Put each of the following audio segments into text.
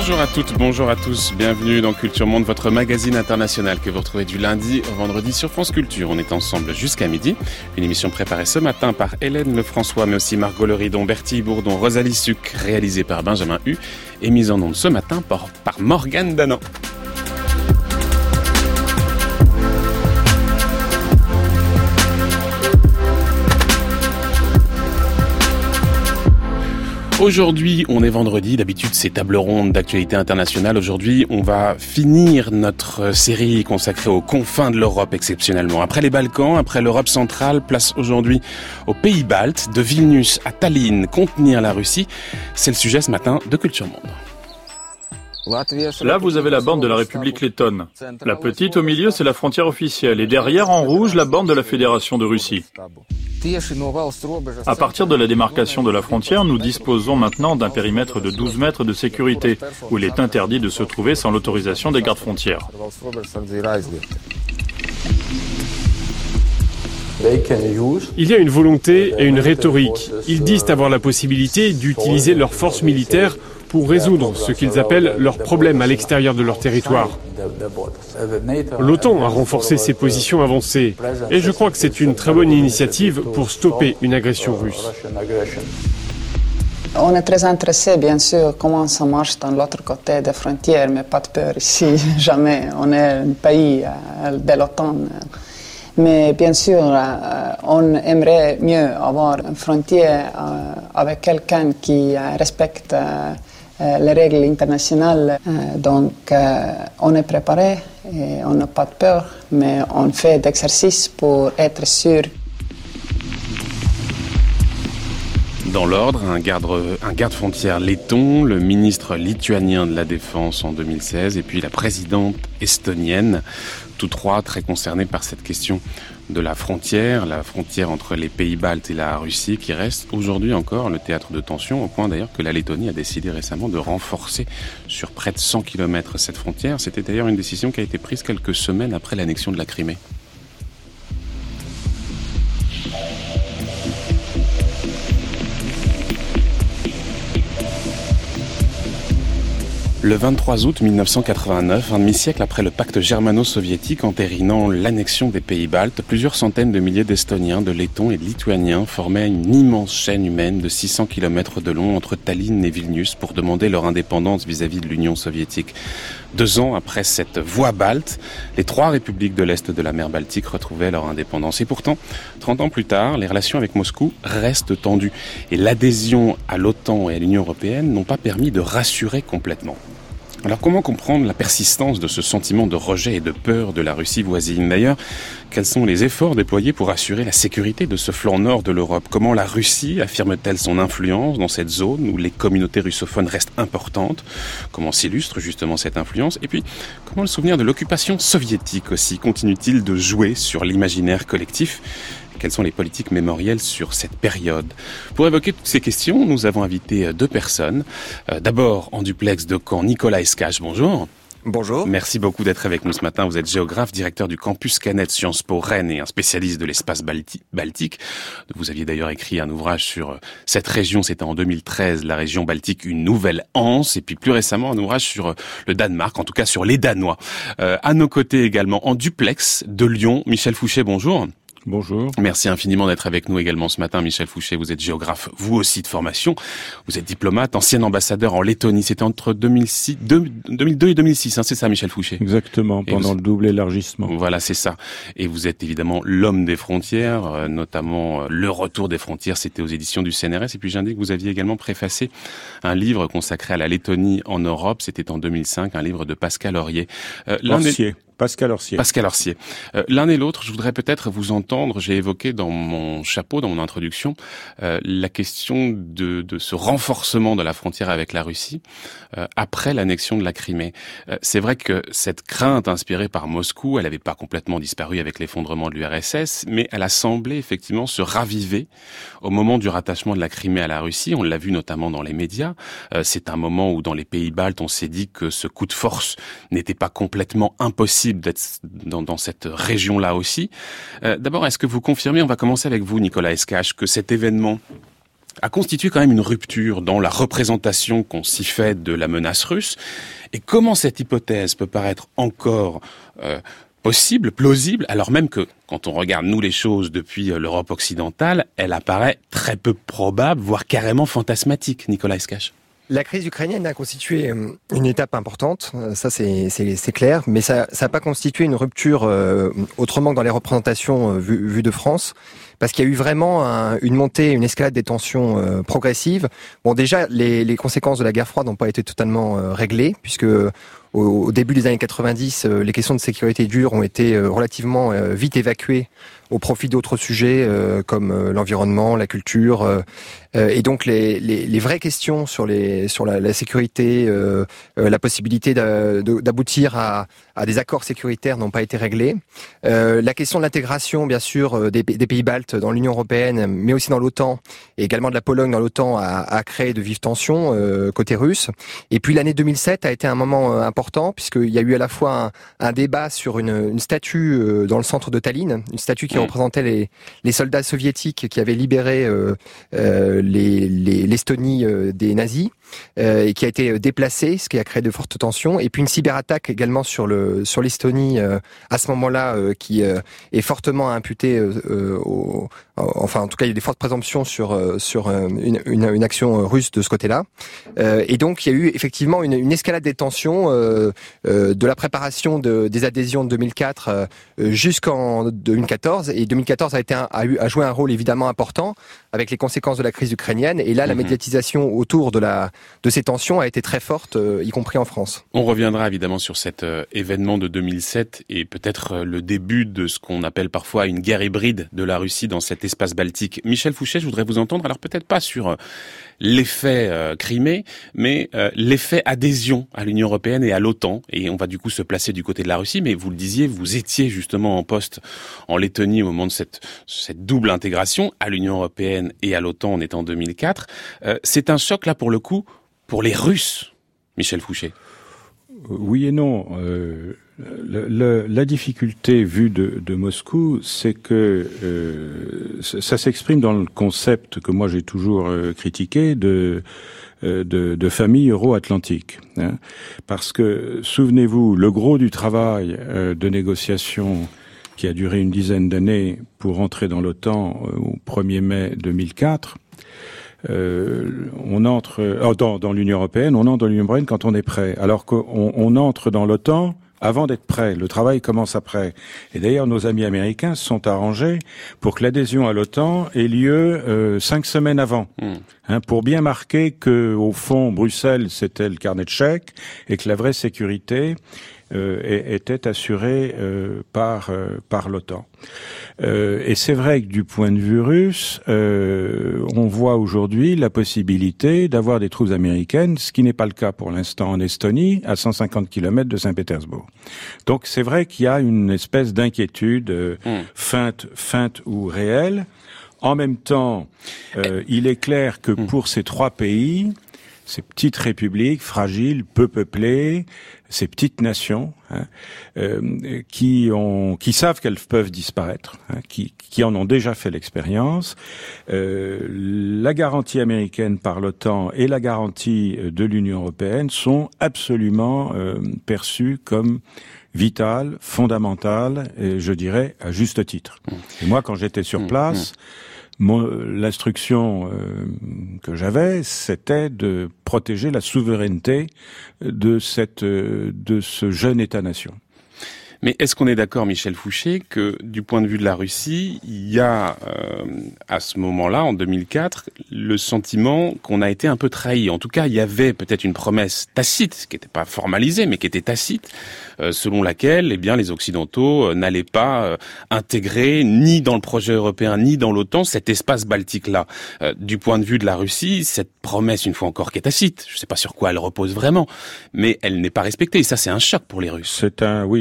Bonjour à toutes, bonjour à tous, bienvenue dans Culture Monde, votre magazine international que vous retrouvez du lundi au vendredi sur France Culture. On est ensemble jusqu'à midi, une émission préparée ce matin par Hélène Lefrançois, mais aussi Margot Leridon, Bertille Bourdon, Rosalie Suc, réalisée par Benjamin Hu et mise en onde ce matin par Morgane Danan. Aujourd'hui, on est vendredi, d'habitude c'est table ronde d'actualité internationale. Aujourd'hui, on va finir notre série consacrée aux confins de l'Europe exceptionnellement. Après les Balkans, après l'Europe centrale, place aujourd'hui aux pays baltes, de Vilnius à Tallinn, contenir la Russie. C'est le sujet ce matin de Culture Monde. Là, vous avez la borne de la République lettonne. La petite au milieu, c'est la frontière officielle. Et derrière, en rouge, la borne de la Fédération de Russie. À partir de la démarcation de la frontière, nous disposons maintenant d'un périmètre de 12 mètres de sécurité, où il est interdit de se trouver sans l'autorisation des gardes-frontières. Il y a une volonté et une rhétorique. Ils disent avoir la possibilité d'utiliser leurs forces militaires pour résoudre ce qu'ils appellent leurs problèmes à l'extérieur de leur territoire. L'OTAN a renforcé ses positions avancées et je crois que c'est une très bonne initiative pour stopper une agression russe. On est très intéressé, bien sûr, comment ça marche dans l'autre côté des frontières, mais pas de peur ici, jamais. On est un pays de l'OTAN. Mais bien sûr, on aimerait mieux avoir une frontière avec quelqu'un qui respecte les règles internationales. Donc, on est préparé et on n'a pas de peur, mais on fait d'exercices pour être sûr. Dans l'ordre, un garde-frontière letton, le ministre lituanien de la Défense en 2016 et puis la présidente estonienne, tous trois très concernés par cette question de la frontière entre les pays baltes et la Russie qui reste aujourd'hui encore le théâtre de tension, au point d'ailleurs que la Lettonie a décidé récemment de renforcer sur près de 100 km cette frontière. C'était d'ailleurs une décision qui a été prise quelques semaines après l'annexion de la Crimée. Le 23 août 1989, un demi-siècle après le pacte germano-soviétique entérinant l'annexion des pays baltes, plusieurs centaines de milliers d'Estoniens, de Lettons et de Lituaniens formaient une immense chaîne humaine de 600 km de long entre Tallinn et Vilnius pour demander leur indépendance vis-à-vis de l'Union soviétique. 2 ans après cette voie balte, les 3 républiques de l'Est de la mer Baltique retrouvaient leur indépendance. Et pourtant, 30 ans plus tard, les relations avec Moscou restent tendues. Et l'adhésion à l'OTAN et à l'Union européenne n'ont pas permis de rassurer complètement. Alors comment comprendre la persistance de ce sentiment de rejet et de peur de la Russie voisine? D'ailleurs, quels sont les efforts déployés pour assurer la sécurité de ce flanc nord de l'Europe? Comment la Russie affirme-t-elle son influence dans cette zone où les communautés russophones restent importantes? Comment s'illustre justement cette influence? Et puis, comment le souvenir de l'occupation soviétique aussi continue-t-il de jouer sur l'imaginaire collectif? Quelles sont les politiques mémorielles sur cette période? Pour évoquer toutes ces questions, nous avons invité 2 personnes. D'abord, en duplex de Caen, Nicolas Escache, bonjour. Bonjour. Merci beaucoup d'être avec nous ce matin. Vous êtes géographe, directeur du campus Canet Sciences Po Rennes et un spécialiste de l'espace baltique. Vous aviez d'ailleurs écrit un ouvrage sur cette région, c'était en 2013, la région baltique, une nouvelle anse, et puis plus récemment un ouvrage sur le Danemark, en tout cas sur les Danois. À nos côtés également, en duplex de Lyon, Michel Fouché, bonjour. Bonjour. Merci infiniment d'être avec nous également ce matin, Michel Fouché. Vous êtes géographe, vous aussi de formation. Vous êtes diplomate, ancien ambassadeur en Lettonie. C'était entre 2002 et 2006, hein, c'est ça, Michel Fouché? Exactement, pendant le double élargissement. Voilà, c'est ça. Et vous êtes évidemment l'homme des frontières, notamment Le Retour des frontières, c'était aux éditions du CNRS. Et puis j'indique que vous aviez également préfacé un livre consacré à la Lettonie en Europe. C'était en 2005, un livre de Pascal Orsier. Pascal Orsier. L'un et l'autre, je voudrais peut-être vous entendre. J'ai évoqué dans mon introduction, la question de ce renforcement de la frontière avec la Russie après l'annexion de la Crimée. C'est vrai que cette crainte inspirée par Moscou, elle n'avait pas complètement disparu avec l'effondrement de l'URSS, mais elle a semblé effectivement se raviver au moment du rattachement de la Crimée à la Russie. On l'a vu notamment dans les médias. C'est un moment où dans les pays baltes, on s'est dit que ce coup de force n'était pas complètement impossible d'être dans cette région-là aussi. D'abord, est-ce que vous confirmez, on va commencer avec vous, Nicolas Escache, que cet événement a constitué quand même une rupture dans la représentation qu'on s'y fait de la menace russe. Et comment cette hypothèse peut paraître encore possible, plausible, alors même que, quand on regarde nous les choses depuis l'Europe occidentale, elle apparaît très peu probable, voire carrément fantasmatique, Nicolas Escache. La crise ukrainienne a constitué une étape importante, ça c'est clair, mais ça n'a pas constitué une rupture autrement que dans les représentations vues de France, parce qu'il y a eu vraiment une montée, une escalade des tensions progressives. Bon, déjà, les conséquences de la guerre froide n'ont pas été totalement réglées, puisque au début des années 90, les questions de sécurité dure ont été relativement vite évacuées au profit d'autres sujets comme l'environnement, la culture, et donc les vraies questions sur la sécurité, la possibilité d'aboutir à des accords sécuritaires n'ont pas été réglées. La question de l'intégration, bien sûr, des pays baltes dans l'Union européenne, mais aussi dans l'OTAN, et également de la Pologne dans l'OTAN, a créé de vives tensions côté russe. Et puis l'année 2007 a été un moment important, puisqu'il y a eu à la fois un débat sur une statue dans le centre de Tallinn, une statue qui représentait les soldats soviétiques qui avaient libéré l'Estonie des nazis, et qui a été déplacée, ce qui a créé de fortes tensions. Et puis une cyberattaque également sur l'Estonie à ce moment-là, qui est fortement imputée enfin en tout cas il y a des fortes présomptions sur une action russe de ce côté-là. Et donc il y a eu effectivement une escalade des tensions de la préparation des adhésions de 2004 jusqu'en 2014. Et 2014 a joué un rôle évidemment important avec les conséquences de la crise ukrainienne. Et là, la médiatisation autour de ces tensions a été très forte, y compris en France. On reviendra évidemment sur cet événement de 2007 et peut-être le début de ce qu'on appelle parfois une guerre hybride de la Russie dans cet espace baltique. Michel Fouché, je voudrais vous entendre, alors peut-être pas sur l'effet Crimée, mais l'effet adhésion à l'Union européenne et à l'OTAN. Et on va du coup se placer du côté de la Russie, mais vous le disiez, vous étiez justement en poste en Lettonie au moment de cette double intégration à l'Union européenne et à l'OTAN, on est en 2004. C'est un choc là pour le coup, pour les Russes, Michel Fouché. Oui et non. La difficulté vue de Moscou, c'est que ça s'exprime dans le concept que moi j'ai toujours critiqué de famille euro-atlantique. Hein, parce que, souvenez-vous, le gros du travail de négociation qui a duré une dizaine d'années pour entrer dans l'OTAN au 1er mai 2004, on entre dans l'Union européenne, on entre dans l'Union européenne quand on est prêt. Alors qu'on entre dans l'OTAN avant d'être prêt. Le travail commence après. Et d'ailleurs, nos amis américains se sont arrangés pour que l'adhésion à l'OTAN ait lieu 5 semaines avant. Hein, pour bien marquer que, au fond, Bruxelles, c'était le carnet de chèques et que la vraie sécurité était assurée par l'OTAN. Et c'est vrai que du point de vue russe, on voit aujourd'hui la possibilité d'avoir des troupes américaines, ce qui n'est pas le cas pour l'instant en Estonie, à 150 km de Saint-Pétersbourg. Donc c'est vrai qu'il y a une espèce d'inquiétude feinte ou réelle. En même temps, il est clair que pour ces trois pays, ces petites républiques fragiles, peu peuplées, ces petites nations, hein, qui savent qu'elles peuvent disparaître, hein, qui en ont déjà fait l'expérience. La garantie américaine par l'OTAN et la garantie de l'Union européenne sont absolument perçues comme vitales, fondamentales, et je dirais à juste titre. Et moi, quand j'étais sur place, l'instruction que j'avais, c'était de protéger la souveraineté de ce jeune État-nation. Mais est-ce qu'on est d'accord, Michel Fouché, que du point de vue de la Russie, il y a à ce moment-là, en 2004, le sentiment qu'on a été un peu trahi. En tout cas, il y avait peut-être une promesse tacite, qui n'était pas formalisée, mais qui était tacite, selon laquelle, eh bien, les Occidentaux n'allaient pas intégrer ni dans le projet européen ni dans l'OTAN cet espace baltique-là. Du point de vue de la Russie, cette promesse, une fois encore, qui est tacite, je ne sais pas sur quoi elle repose vraiment, mais elle n'est pas respectée. Et ça, c'est un choc pour les Russes. C'est un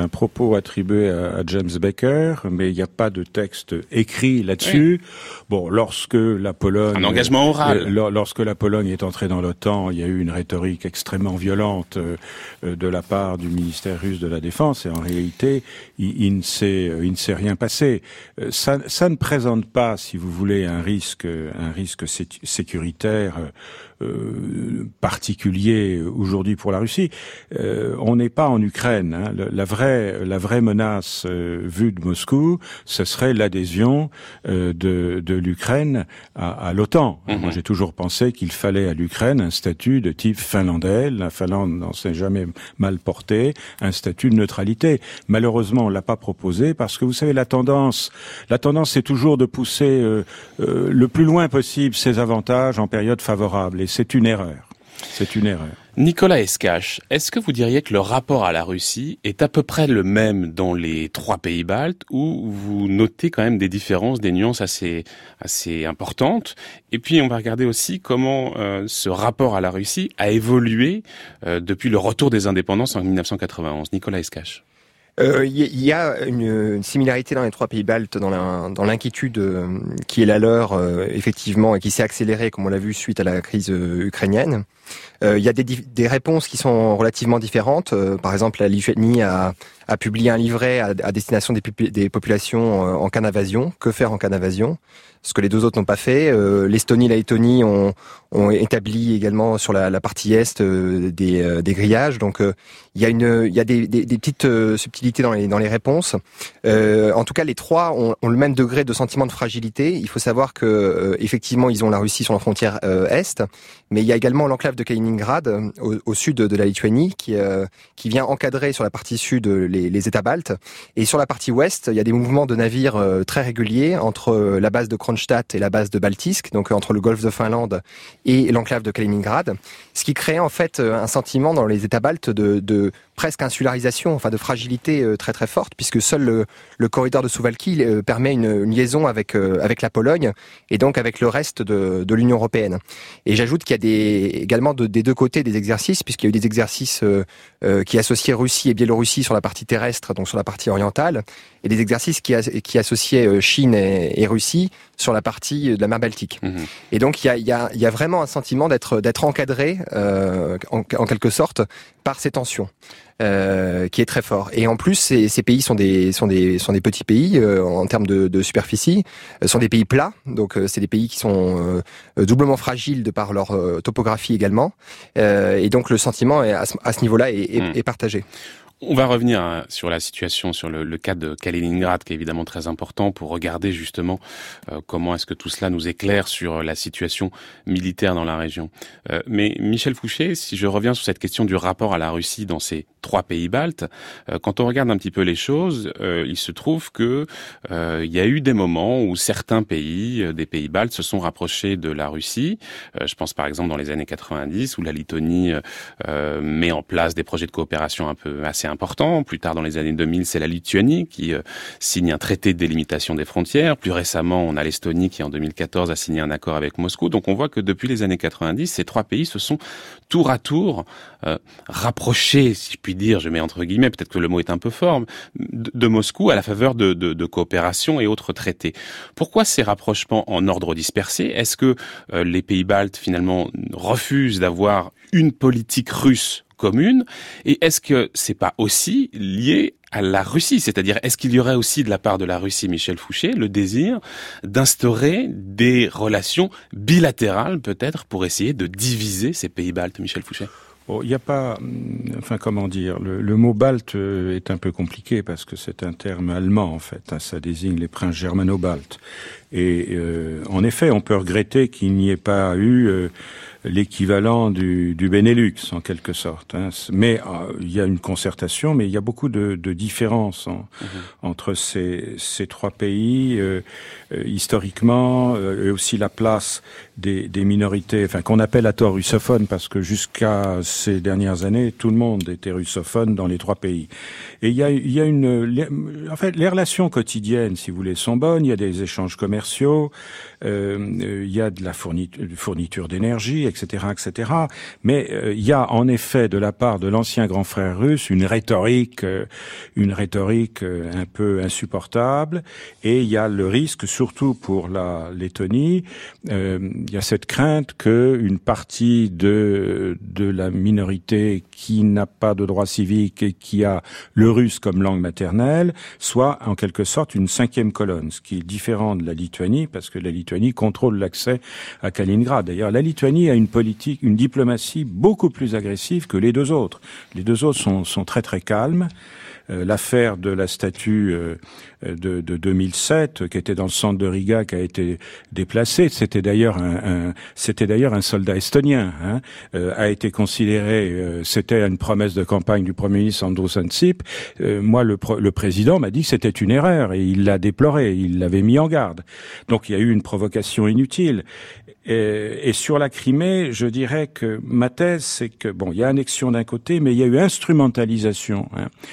un propos attribué à James Baker, mais il n'y a pas de texte écrit là-dessus. Oui. Bon, lorsque la Pologne... Un engagement oral. Lorsque la Pologne est entrée dans l'OTAN, il y a eu une rhétorique extrêmement violente de la part du ministère russe de la Défense, et en réalité, il ne s'est rien passé. Ça ne présente pas, si vous voulez, un risque sécuritaire particulier aujourd'hui pour la Russie. On n'est pas en Ukraine. Hein. La vraie menace vue de Moscou, ce serait l'adhésion de l'Ukraine à l'OTAN. Mm-hmm. Moi, j'ai toujours pensé qu'il fallait à l'Ukraine un statut de type finlandais. La Finlande n'en s'est jamais mal porté, un statut de neutralité. Malheureusement, on l'a pas proposé parce que vous savez, la tendance, c'est toujours de pousser le plus loin possible ses avantages en période favorable. Et c'est une erreur. C'est une erreur. Nicolas Escache, est-ce que vous diriez que le rapport à la Russie est à peu près le même dans les 3 pays baltes, ou vous notez quand même des différences, des nuances assez importantes? Et puis on va regarder aussi comment ce rapport à la Russie a évolué depuis le retour des indépendances en 1991. Nicolas Escache. Y a une similarité dans les 3 pays baltes dans l'inquiétude qui est la leur, effectivement, et qui s'est accélérée, comme on l'a vu, suite à la crise ukrainienne. Il y a des réponses qui sont relativement différentes. Par exemple, la Lituanie a publié un livret à destination des populations en cas d'invasion. Que faire en cas d'invasion? Ce que les 2 autres n'ont pas fait. L'Estonie et la Lettonie ont établi également sur la partie est des grillages. Donc il y a des petites subtilités dans les réponses. En tout cas, les 3 ont le même degré de sentiment de fragilité. Il faut savoir que effectivement, ils ont la Russie sur la frontière est, mais il y a également l'enclave de Kaliningrad au sud de la Lituanie qui vient encadrer sur la partie sud les États baltes. Et sur la partie ouest, il y a des mouvements de navires très réguliers entre la base de Kronstadt et la base de Baltisk, donc entre le golfe de Finlande et l'enclave de Kaliningrad, ce qui crée en fait un sentiment dans les États baltes de presque insularisation, enfin de fragilité très très forte, puisque seul le corridor de Suwałki permet une liaison avec la Pologne et donc avec le reste de l'Union européenne. Et j'ajoute qu'il y a également des 2 côtés des exercices, puisqu'il y a eu des exercices qui associaient Russie et Biélorussie sur la partie terrestre, donc sur la partie orientale, et des exercices qui associaient Chine et Russie sur la partie de la mer Baltique. Mmh. Et donc il y a vraiment un sentiment d'être encadré en quelque sorte par ces tensions. Qui est très fort. Et en plus, ces pays sont des petits pays en termes de superficie, sont des pays plats, donc c'est des pays qui sont doublement fragiles de par leur topographie également. Et donc le sentiment à ce niveau-là est partagé. On va revenir sur la situation, sur le cas de Kaliningrad, qui est évidemment très important pour regarder justement comment est-ce que tout cela nous éclaire sur la situation militaire dans la région. Mais Michel Fouché, si je reviens sur cette question du rapport à la Russie dans ces 3 pays baltes, quand on regarde un petit peu les choses, il se trouve que il y a eu des moments où certains pays, des pays baltes, se sont rapprochés de la Russie. Je pense par exemple dans les années 90, où la Lettonie met en place des projets de coopération assez importants. Plus tard dans les années 2000, c'est la Lituanie qui signe un traité de délimitation des frontières. Plus récemment, on a l'Estonie qui en 2014 a signé un accord avec Moscou. Donc on voit que depuis les années 90, ces 3 pays se sont tour à tour rapprochés, si je puis dire, je mets entre guillemets, peut-être que le mot est un peu fort, de Moscou à la faveur de coopération et autres traités. Pourquoi ces rapprochements en ordre dispersé? Est-ce que les pays baltes finalement refusent d'avoir une politique russe commune? Et est-ce que c'est pas aussi lié à la Russie? C'est-à-dire, est-ce qu'il y aurait aussi de la part de la Russie, Michel Fouché, le désir d'instaurer des relations bilatérales peut-être pour essayer de diviser ces pays baltes, Michel Fouché? Bon, il n'y a pas, enfin comment dire, le mot balte est un peu compliqué parce que c'est un terme allemand en fait, ça désigne les princes germano-baltes. Et en effet, on peut regretter qu'il n'y ait pas eu l'équivalent du Benelux en quelque sorte. Hein. Mais il y a une concertation, mais il y a beaucoup de différences entre ces 3 pays historiquement, et aussi la place des minorités, enfin qu'on appelle à tort russophones, parce que jusqu'à ces dernières années, tout le monde était russophone dans les 3 pays. Et il y a en fait, les relations quotidiennes, si vous voulez, sont bonnes. Il y a des échanges commerciaux. il y a de la fourniture d'énergie, etc., etc. Mais il y a en effet de la part de l'ancien grand frère russe une rhétorique un peu insupportable, et il y a le risque, surtout pour la Lettonie, il y a cette crainte que une partie de la minorité qui n'a pas de droit civique et qui a le russe comme langue maternelle soit en quelque sorte une cinquième colonne, ce qui est différent de la Lituanie, parce que la Lituanie contrôle l'accès à Kaliningrad. D'ailleurs, la Lituanie a une diplomatie beaucoup plus agressive que les deux autres. Les deux autres sont très très calmes. L'affaire de la statue de 2007, qui était dans le centre de Riga, qui a été déplacée, c'était d'ailleurs un soldat estonien, a été considéré, c'était une promesse de campagne du Premier ministre Andrus Ansip. Moi, le président m'a dit que c'était une erreur, et il l'a déploré, il l'avait mis en garde. Donc il y a eu une provocation inutile. Et sur la Crimée, je dirais que ma thèse, c'est que il y a annexion d'un côté, mais il y a eu instrumentalisation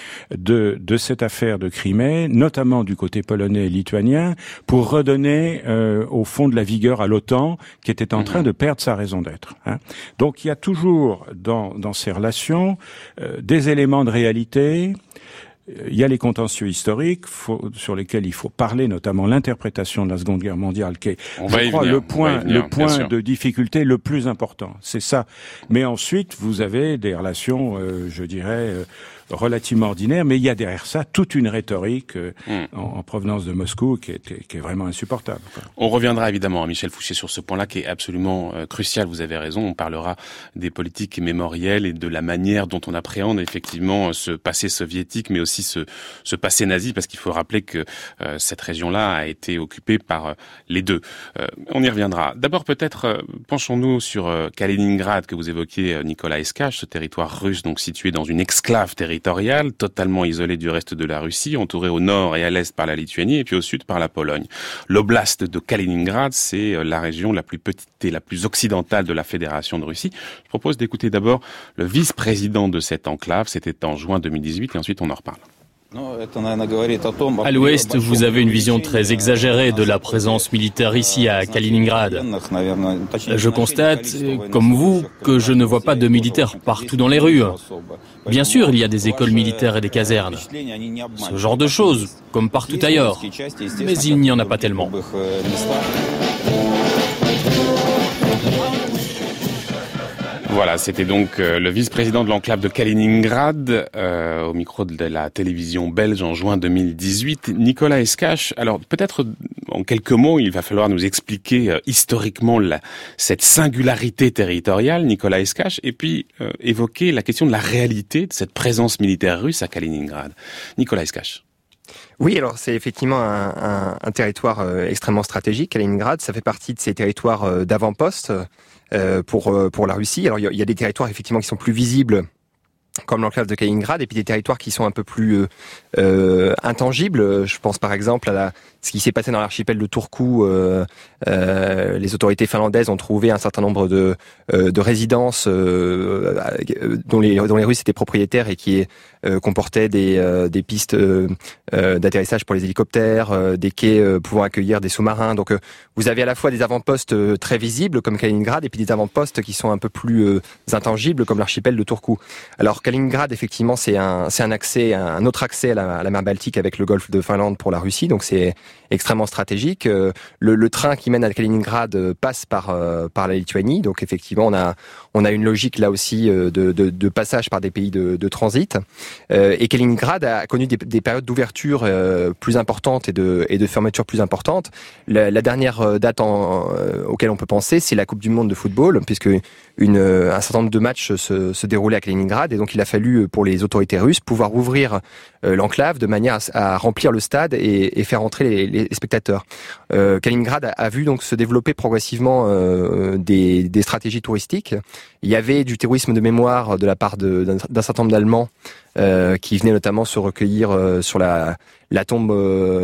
de cette affaire de Crimée, notamment du côté polonais et lituanien, pour redonner au fond de la vigueur à l'OTAN, qui était en train de perdre sa raison d'être. Donc il y a toujours dans ces relations des éléments de réalité. Il y a les contentieux historiques sur lesquels il faut parler, notamment l'interprétation de la Seconde Guerre mondiale, qui est, je crois, le point de difficulté le plus important. C'est ça. Mais ensuite, vous avez des relations, je dirais, relativement ordinaire, mais il y a derrière ça toute une rhétorique en provenance de Moscou qui est vraiment insupportable. On reviendra évidemment à Michel Fouché sur ce point-là qui est absolument crucial. Vous avez raison, on parlera des politiques mémorielles et de la manière dont on appréhende effectivement ce passé soviétique, mais aussi ce passé nazi, parce qu'il faut rappeler que cette région-là a été occupée par les deux. On y reviendra. D'abord, peut-être penchons-nous sur Kaliningrad que vous évoquiez, Nicolas Escache, ce territoire russe donc situé dans une exclave territoriale, totalement isolé du reste de la Russie, entouré au nord et à l'est par la Lituanie et puis au sud par la Pologne. L'oblast de Kaliningrad, c'est la région la plus petite et la plus occidentale de la Fédération de Russie. Je propose d'écouter d'abord le vice-président de cette enclave, c'était en juin 2018 et ensuite on en reparle. À l'ouest, vous avez une vision très exagérée de la présence militaire ici à Kaliningrad. Je constate, comme vous, que je ne vois pas de militaires partout dans les rues. Bien sûr, il y a des écoles militaires et des casernes. Ce genre de choses, comme partout ailleurs. Mais il n'y en a pas tellement. Voilà, c'était donc le vice-président de l'enclave de Kaliningrad au micro de la télévision belge en juin 2018, Nicolas Escache. Alors peut-être en quelques mots, il va falloir nous expliquer historiquement cette singularité territoriale, Nicolas Escache, et puis évoquer la question de la réalité de cette présence militaire russe à Kaliningrad. Nicolas Escache. Oui, alors c'est effectivement un territoire extrêmement stratégique. Kaliningrad, ça fait partie de ces territoires d'avant-poste pour la Russie. Alors il y a des territoires effectivement qui sont plus visibles, comme l'enclave de Kaliningrad, et puis des territoires qui sont un peu plus intangibles. Je pense par exemple à ce qui s'est passé dans l'archipel de Turku. Les autorités finlandaises ont trouvé un certain nombre de résidences dont les Russes étaient propriétaires et qui comportaient des pistes d'atterrissage pour les hélicoptères, des quais pouvant accueillir des sous-marins. Donc vous avez à la fois des avant-postes très visibles comme Kaliningrad et puis des avant-postes qui sont un peu plus intangibles comme l'archipel de Turku. Alors Kaliningrad, effectivement, c'est un autre accès à la mer Baltique avec le golfe de Finlande pour la Russie, donc c'est extrêmement stratégique. Le train qui mène à Kaliningrad passe par la Lituanie, donc effectivement on a une logique là aussi de passage par des pays de transit. Et Kaliningrad a connu des périodes d'ouverture plus importantes et de fermeture plus importantes. La dernière date auquel on peut penser, c'est la Coupe du Monde de football, puisque un certain nombre de matchs se déroulaient à Kaliningrad, et donc il a fallu pour les autorités russes pouvoir ouvrir l'enclave de manière à remplir le stade et faire entrer les spectateurs. Kaliningrad a vu donc se développer progressivement des stratégies touristiques. Il y avait du tourisme de mémoire de la part d'un certain nombre d'Allemands qui venaient notamment se recueillir sur la la tombe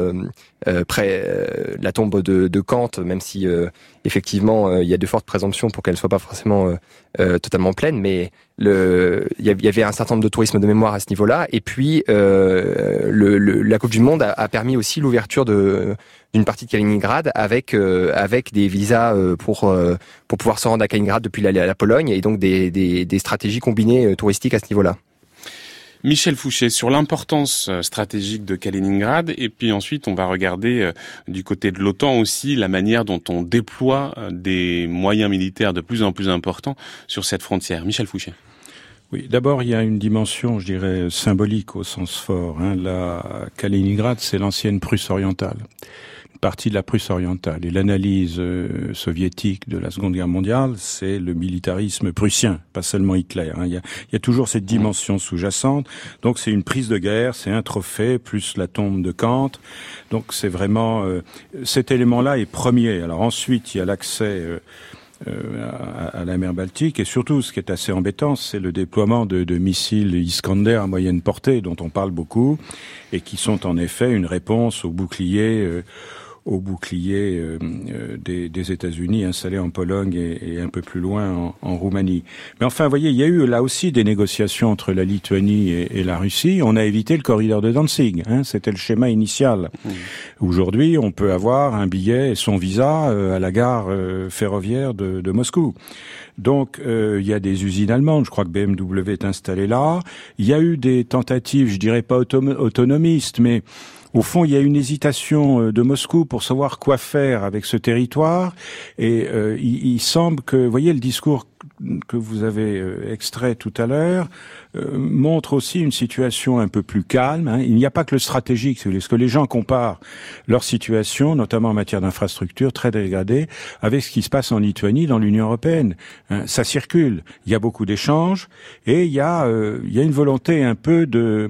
la tombe de Kant, même si effectivement il y a de fortes présomptions pour qu'elle soit pas forcément totalement pleine, mais il y avait un certain nombre de tourisme de mémoire à ce niveau-là. Et puis la Coupe du Monde a permis aussi l'ouverture d'une partie de Kaliningrad avec des visas pour pouvoir se rendre à Kaliningrad depuis la Pologne, et donc des stratégies combinées touristiques à ce niveau-là. Michel Fouché, sur l'importance stratégique de Kaliningrad, et puis ensuite on va regarder du côté de l'OTAN aussi la manière dont on déploie des moyens militaires de plus en plus importants sur cette frontière. Michel Fouché. Oui, d'abord il y a une dimension, je dirais, symbolique au sens fort. La Kaliningrad, c'est l'ancienne Prusse orientale. Partie de la Prusse orientale. Et l'analyse soviétique de la Seconde Guerre mondiale, c'est le militarisme prussien, pas seulement Hitler. Il y a toujours cette dimension sous-jacente. Donc c'est une prise de guerre, c'est un trophée, plus la tombe de Kant. Donc c'est vraiment... cet élément-là est premier. Alors ensuite, il y a l'accès... à la mer Baltique, et surtout ce qui est assez embêtant, c'est le déploiement de missiles Iskander à moyenne portée dont on parle beaucoup et qui sont en effet une réponse aux boucliers des États-Unis installés en Pologne et un peu plus loin en Roumanie. Mais enfin, vous voyez, il y a eu là aussi des négociations entre la Lituanie et la Russie. On a évité le corridor de Danzig, c'était le schéma initial. Aujourd'hui, on peut avoir un billet et son visa à la gare ferroviaire de Moscou. Donc, il y a des usines allemandes. Je crois que BMW est installé là. Il y a eu des tentatives, je dirais pas autonomistes, mais au fond, il y a une hésitation de Moscou pour savoir quoi faire avec ce territoire. Et il semble que, vous voyez, le discours que vous avez extrait tout à l'heure montre aussi une situation un peu plus calme. Il n'y a pas que le stratégique, si vous voulez, parce que les gens comparent leur situation, notamment en matière d'infrastructure très dégradée, avec ce qui se passe en Lituanie, dans l'Union européenne. Ça circule, il y a beaucoup d'échanges, et il y a une volonté un peu de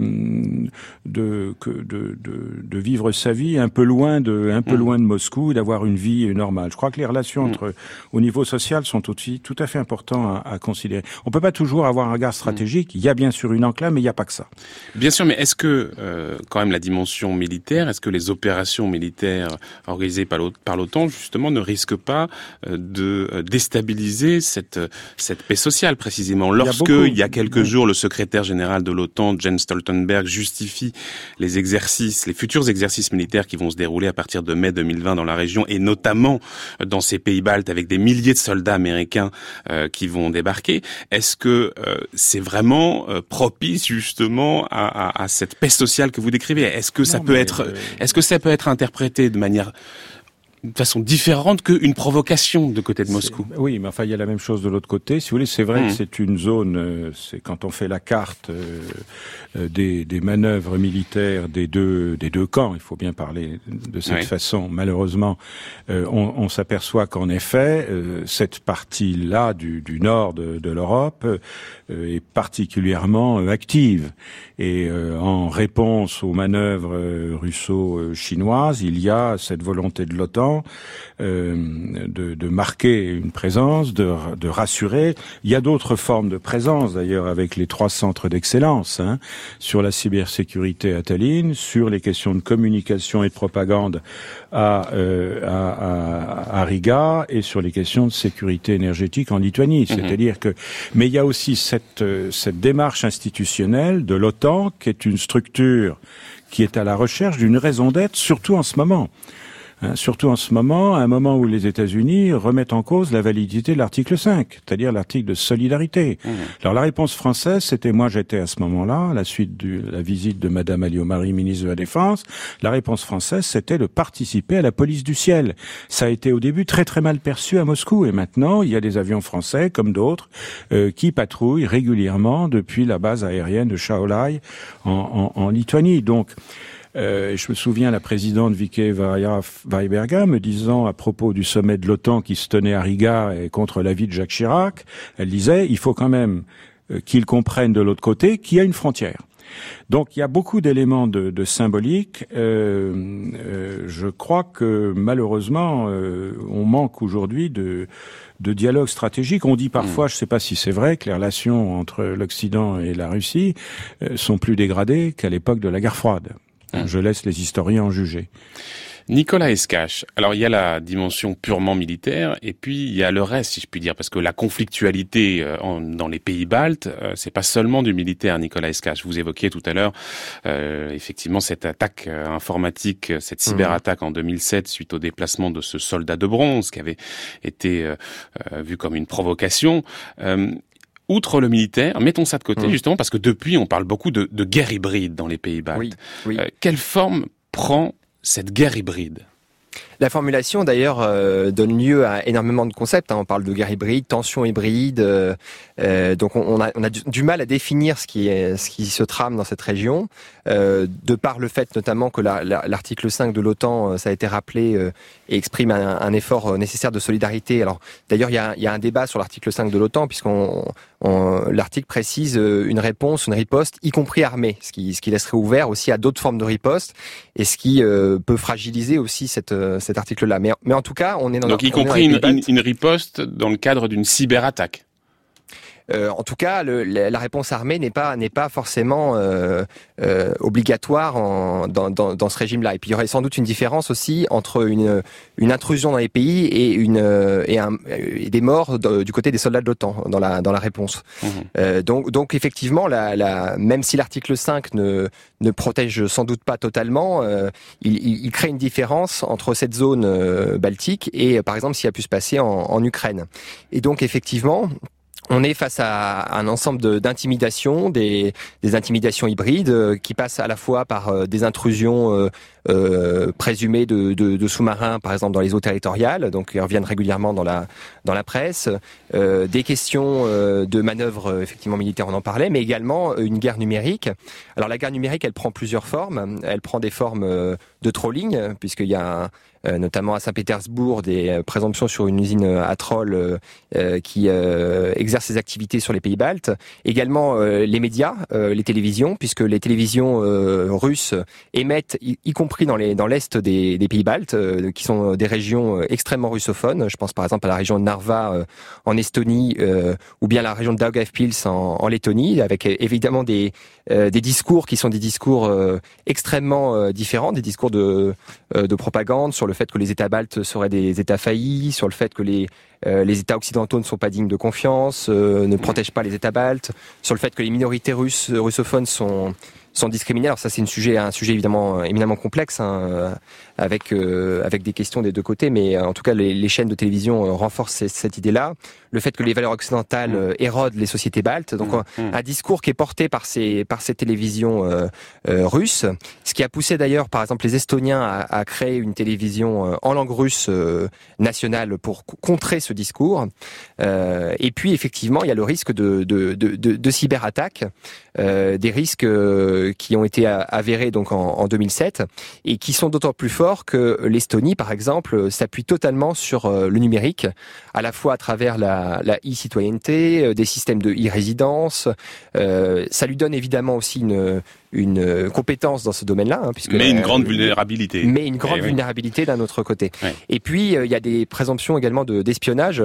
vivre sa vie un peu loin de Moscou, d'avoir une vie normale. Je crois que les relations au niveau social sont aussi tout à fait importantes à considérer. On peut pas toujours avoir un regard stratégique. Il y a bien sûr une enclave, mais il n'y a pas que ça. Bien sûr, mais est-ce que, quand même, la dimension militaire, est-ce que les opérations militaires organisées par l'OTAN, justement, ne risquent pas de déstabiliser cette paix sociale, précisément? Lorsque, il y a quelques jours, le secrétaire général de l'OTAN, Jens Stoltenberg, justifie les futurs exercices militaires qui vont se dérouler à partir de mai 2020 dans la région, et notamment dans ces pays baltes, avec des milliers de soldats américains qui vont débarquer, est-ce que c'est vraiment propice justement à cette paix sociale que vous décrivez? Est-ce que ça peut être interprété de façon différente qu'une provocation de côté de Moscou? Oui, mais enfin, il y a la même chose de l'autre côté. Si vous voulez, c'est vrai que c'est une zone, c'est quand on fait la carte des manœuvres militaires des deux camps, il faut bien parler de cette façon, malheureusement, on s'aperçoit qu'en effet, cette partie-là du nord de l'Europe est particulièrement active. Et en réponse aux manœuvres russo-chinoises, il y a cette volonté de l'OTAN de marquer une présence, de rassurer. Il y a d'autres formes de présence d'ailleurs avec les 3 centres d'excellence sur la cybersécurité à Tallinn, sur les questions de communication et de propagande à Riga, et sur les questions de sécurité énergétique en Lituanie. C'est-à-dire que, mais il y a aussi cette démarche institutionnelle de l'OTAN, qui est une structure qui est à la recherche d'une raison d'être, surtout en ce moment. Surtout en ce moment, à un moment où les États-Unis remettent en cause la validité de l'article 5, c'est-à-dire l'article de solidarité. Alors la réponse française, c'était, moi j'étais à ce moment-là, à la suite de la visite de Madame Alliot-Marie, ministre de la Défense, la réponse française, c'était de participer à la police du ciel. Ça a été au début très très mal perçu à Moscou, et maintenant il y a des avions français, comme d'autres, qui patrouillent régulièrement depuis la base aérienne de Šiauliai en Lituanie. Donc, je me souviens, la présidente Vike Vaiberga me disant à propos du sommet de l'OTAN qui se tenait à Riga et contre l'avis de Jacques Chirac, elle disait, il faut quand même qu'ils comprennent de l'autre côté qu'il y a une frontière. Donc il y a beaucoup d'éléments de symbolique. Je crois que malheureusement, on manque aujourd'hui de dialogue stratégique. On dit parfois, je ne sais pas si c'est vrai, que les relations entre l'Occident et la Russie sont plus dégradées qu'à l'époque de la guerre froide. Je laisse les historiens en juger. Nicolas Escache, alors il y a la dimension purement militaire et puis il y a le reste, si je puis dire, parce que la conflictualité dans les pays baltes, c'est pas seulement du militaire. Nicolas Escache, vous évoquiez tout à l'heure effectivement cette attaque informatique, cette cyberattaque en 2007 suite au déplacement de ce soldat de bronze qui avait été vu comme une provocation. Outre le militaire, mettons ça de côté justement parce que depuis on parle beaucoup de guerre hybride dans les pays baltes. Oui. Quelle forme prend cette guerre hybride? La formulation, d'ailleurs, donne lieu à énormément de concepts. On parle de guerre hybride, tension hybride. Donc, on a du mal à définir ce qui se trame dans cette région, de par le fait notamment que l'article 5 de l'OTAN, ça a été rappelé, et exprime un effort nécessaire de solidarité. Alors, d'ailleurs, il y a un débat sur l'article 5 de l'OTAN, l'article précise une réponse, une riposte, y compris armée, ce qui laisserait ouvert aussi à d'autres formes de riposte, et ce qui peut fragiliser aussi cet article-là. Mais en tout cas, on est dans... Donc y compris une riposte dans le cadre d'une cyberattaque. En tout cas, la réponse armée n'est pas forcément obligatoire dans ce régime-là. Et puis il y aurait sans doute une différence aussi entre une intrusion dans les pays et des morts du côté des soldats de l'OTAN dans la réponse. Donc effectivement, même si l'article 5 ne protège sans doute pas totalement, il crée une différence entre cette zone baltique et par exemple ce qui a pu se passer en Ukraine. Et donc effectivement, on est face à un ensemble d'intimidations, des intimidations hybrides qui passent à la fois par des intrusions présumées de sous-marins, par exemple dans les eaux territoriales, donc ils reviennent régulièrement dans la presse, des questions de manœuvres effectivement militaires, on en parlait, mais également une guerre numérique. Alors la guerre numérique, elle prend plusieurs formes. Elle prend des formes de trolling, puisqu'il y a notamment à Saint-Pétersbourg des présomptions sur une usine à troll qui exerce ses activités sur les pays baltes. Également les médias, les télévisions, puisque les télévisions russes émettent, y compris dans l'est des pays baltes, qui sont des régions extrêmement russophones. Je pense par exemple à la région de Narva en Estonie, ou bien la région de Daugavpils en Lettonie, avec évidemment des discours qui sont des discours extrêmement différents, des discours de propagande sur le fait que les États baltes seraient des États faillis, sur le fait que les États occidentaux ne sont pas dignes de confiance, ne protègent pas les États baltes, sur le fait que les minorités russophones sont discriminés. Alors ça, c'est un sujet évidemment éminemment complexe, avec des questions des deux côtés, mais en tout cas les chaînes de télévision renforcent cette idée-là. Le fait que les valeurs occidentales érodent les sociétés baltes, donc un discours qui est porté par ces télévisions russes, ce qui a poussé d'ailleurs par exemple les Estoniens à créer une télévision en langue russe nationale pour contrer ce discours. Et puis effectivement, il y a le risque de cyberattaques, des risques qui ont été avérés donc en 2007 et qui sont d'autant plus forts que l'Estonie, par exemple, s'appuie totalement sur le numérique, à la fois à travers la e-citoyenneté, des systèmes de e-résidence. Ça lui donne évidemment aussi une compétence dans ce domaine-là, puisque une grande vulnérabilité. Mais une grande vulnérabilité d'un autre côté. Ouais. Et puis il y a des présomptions également d'espionnage,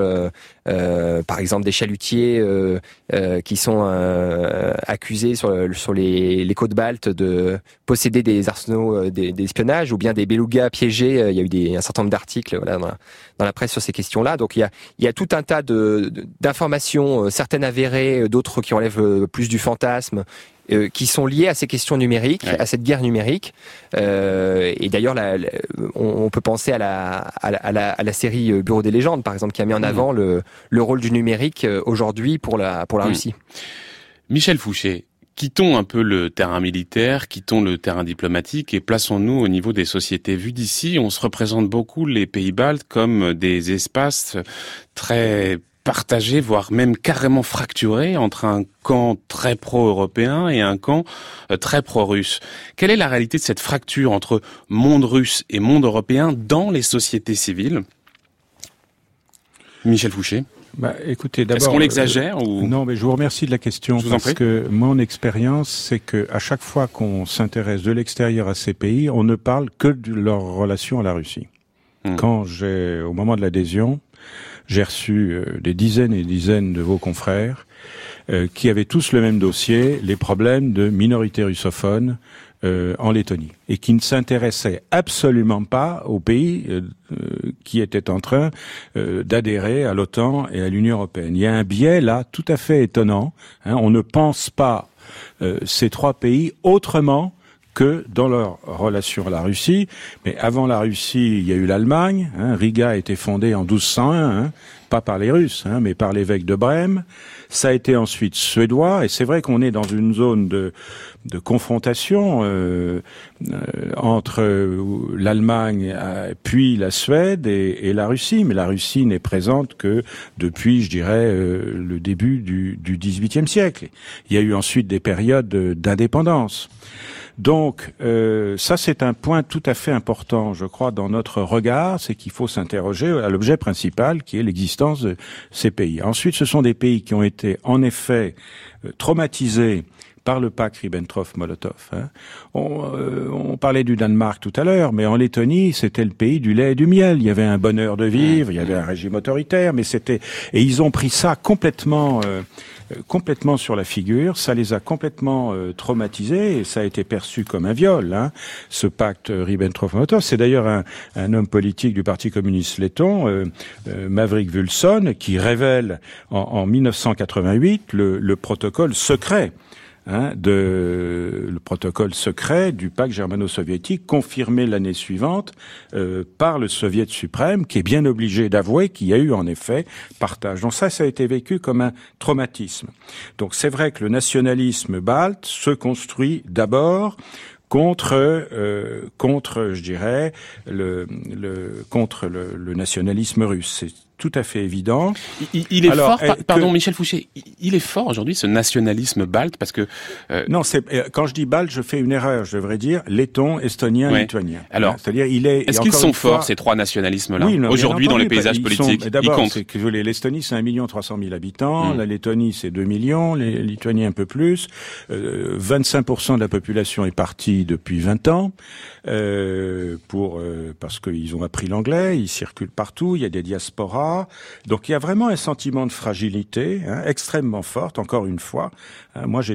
par exemple des chalutiers qui sont accusés sur les côtes baltes de posséder des arsenaux d'espionnage, ou bien des belugas piégés. Il y a eu un certain nombre d'articles dans la presse sur ces questions-là. Donc il y a tout un tas d'informations, certaines avérées, d'autres qui relèvent plus du fantasme, qui sont liées à ces questions numériques, à cette guerre numérique. Et d'ailleurs, on peut penser à la série Bureau des légendes, par exemple, qui a mis en avant le rôle du numérique aujourd'hui pour la Russie. Michel Fouché, quittons un peu le terrain militaire, quittons le terrain diplomatique et plaçons-nous au niveau des sociétés. Vu d'ici, on se représente beaucoup les pays baltes comme des espaces très partagés, voire même carrément fracturés entre un camp très pro-européen et un camp très pro-russe. Quelle est la réalité de cette fracture entre monde russe et monde européen dans les sociétés civiles? Michel Fouché. Écoutez, d'abord, est-ce qu'on l'exagère ou... Non, mais je vous remercie de la question parce que mon expérience, c'est que à chaque fois qu'on s'intéresse de l'extérieur à ces pays, on ne parle que de leur relation à la Russie. Quand au moment de l'adhésion, j'ai reçu des dizaines et des dizaines de vos confrères qui avaient tous le même dossier, les problèmes de minorités russophones en Lettonie et qui ne s'intéressait absolument pas aux pays qui étaient en train d'adhérer à l'OTAN et à l'Union européenne. Il y a un biais là tout à fait étonnant. On ne pense pas ces trois pays autrement que dans leur relation à la Russie. Mais avant la Russie, il y a eu l'Allemagne. Riga a été fondée en 1201, pas par les Russes, mais par l'évêque de Brême. Ça a été ensuite suédois, et c'est vrai qu'on est dans une zone de confrontation entre l'Allemagne puis la Suède et la Russie. Mais la Russie n'est présente que depuis, je dirais, le début du XVIIIe siècle. Il y a eu ensuite des périodes d'indépendance. Donc, ça c'est un point tout à fait important, je crois, dans notre regard, c'est qu'il faut s'interroger à l'objet principal qui est l'existence de ces pays. Ensuite, ce sont des pays qui ont été en effet traumatisés par le pacte Ribbentrop-Molotov. On parlait du Danemark tout à l'heure, mais en Lettonie, c'était le pays du lait et du miel. Il y avait un bonheur de vivre, il y avait un régime autoritaire, mais et ils ont pris ça complètement sur la figure, ça les a complètement traumatisés et ça a été perçu comme un viol, ce pacte Ribbentrop-Molotov. C'est d'ailleurs un homme politique du Parti communiste letton, Maverick Vulson, qui révèle en 1988 le protocole secret le protocole secret du pacte germano-soviétique confirmé l'année suivante par le Soviet suprême, qui est bien obligé d'avouer qu'il y a eu en effet partage. Donc ça a été vécu comme un traumatisme. Donc c'est vrai que le nationalisme balte se construit d'abord contre, je dirais, contre le nationalisme russe. C'est tout à fait évident. Il est fort, pardon Michel Fouché, il est fort aujourd'hui ce nationalisme balte parce que... Non, quand je dis balte, je fais une erreur, je devrais dire letton, estonien, lituanien. Alors, c'est-à-dire est-ce qu'ils sont forts ces trois nationalismes-là aujourd'hui dans les paysages politiques? D'abord, l'Estonie c'est 1 300 000 habitants, la Lettonie c'est 2 millions, les Lituaniens un peu plus, 25% de la population est partie depuis 20 ans, parce qu'ils ont appris l'anglais, ils circulent partout, il y a des diasporas. Donc il y a vraiment un sentiment de fragilité extrêmement forte, encore une fois. Moi j'ai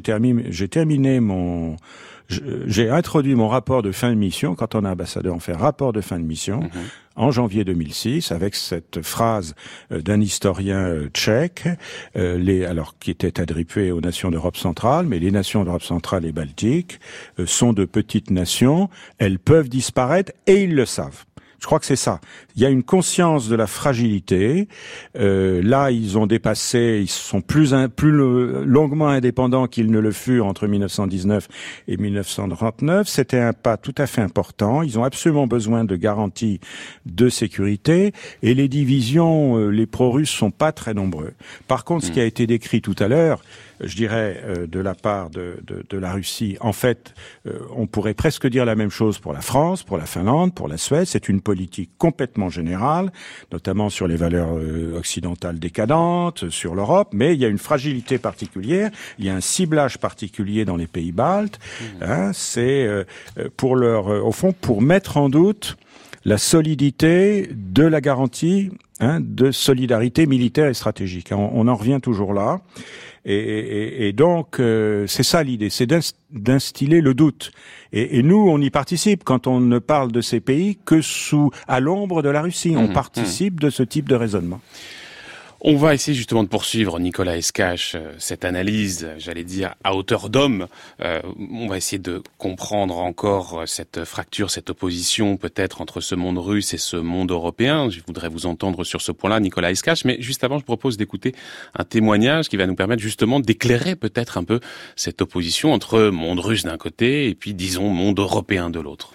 introduit mon rapport de fin de mission, quand on est ambassadeur on fait un rapport de fin de mission, en janvier 2006, avec cette phrase d'un historien tchèque, qui était attribué aux nations d'Europe centrale, mais les nations d'Europe centrale et baltique sont de petites nations, elles peuvent disparaître et ils le savent. Je crois que c'est ça. Il y a une conscience de la fragilité. Là, ils ont dépassé, ils sont plus longuement indépendants qu'ils ne le furent entre 1919 et 1939. C'était un pas tout à fait important. Ils ont absolument besoin de garanties de sécurité. Et les divisions, les pro-russes sont pas très nombreux. Par contre, ce qui a été décrit tout à l'heure, je dirais, de la part de la Russie, en fait, on pourrait presque dire la même chose pour la France, pour la Finlande, pour la Suède. C'est une politique complètement générale, notamment sur les valeurs occidentales décadentes, sur l'Europe, mais il y a une fragilité particulière, il y a un ciblage particulier dans les pays baltes. C'est au fond, pour mettre en doute la solidité de la garantie de solidarité militaire et stratégique. On en revient toujours là. Et donc, c'est ça l'idée, c'est d'instiller le doute. Et nous, on y participe quand on ne parle de ces pays que à l'ombre de la Russie. On participe de ce type de raisonnement. On va essayer justement de poursuivre, Nicolas Escache, cette analyse, j'allais dire, à hauteur d'homme. On va essayer de comprendre encore cette fracture, cette opposition peut-être entre ce monde russe et ce monde européen. Je voudrais vous entendre sur ce point-là, Nicolas Escache. Mais juste avant, je propose d'écouter un témoignage qui va nous permettre justement d'éclairer peut-être un peu cette opposition entre monde russe d'un côté et puis, disons, monde européen de l'autre.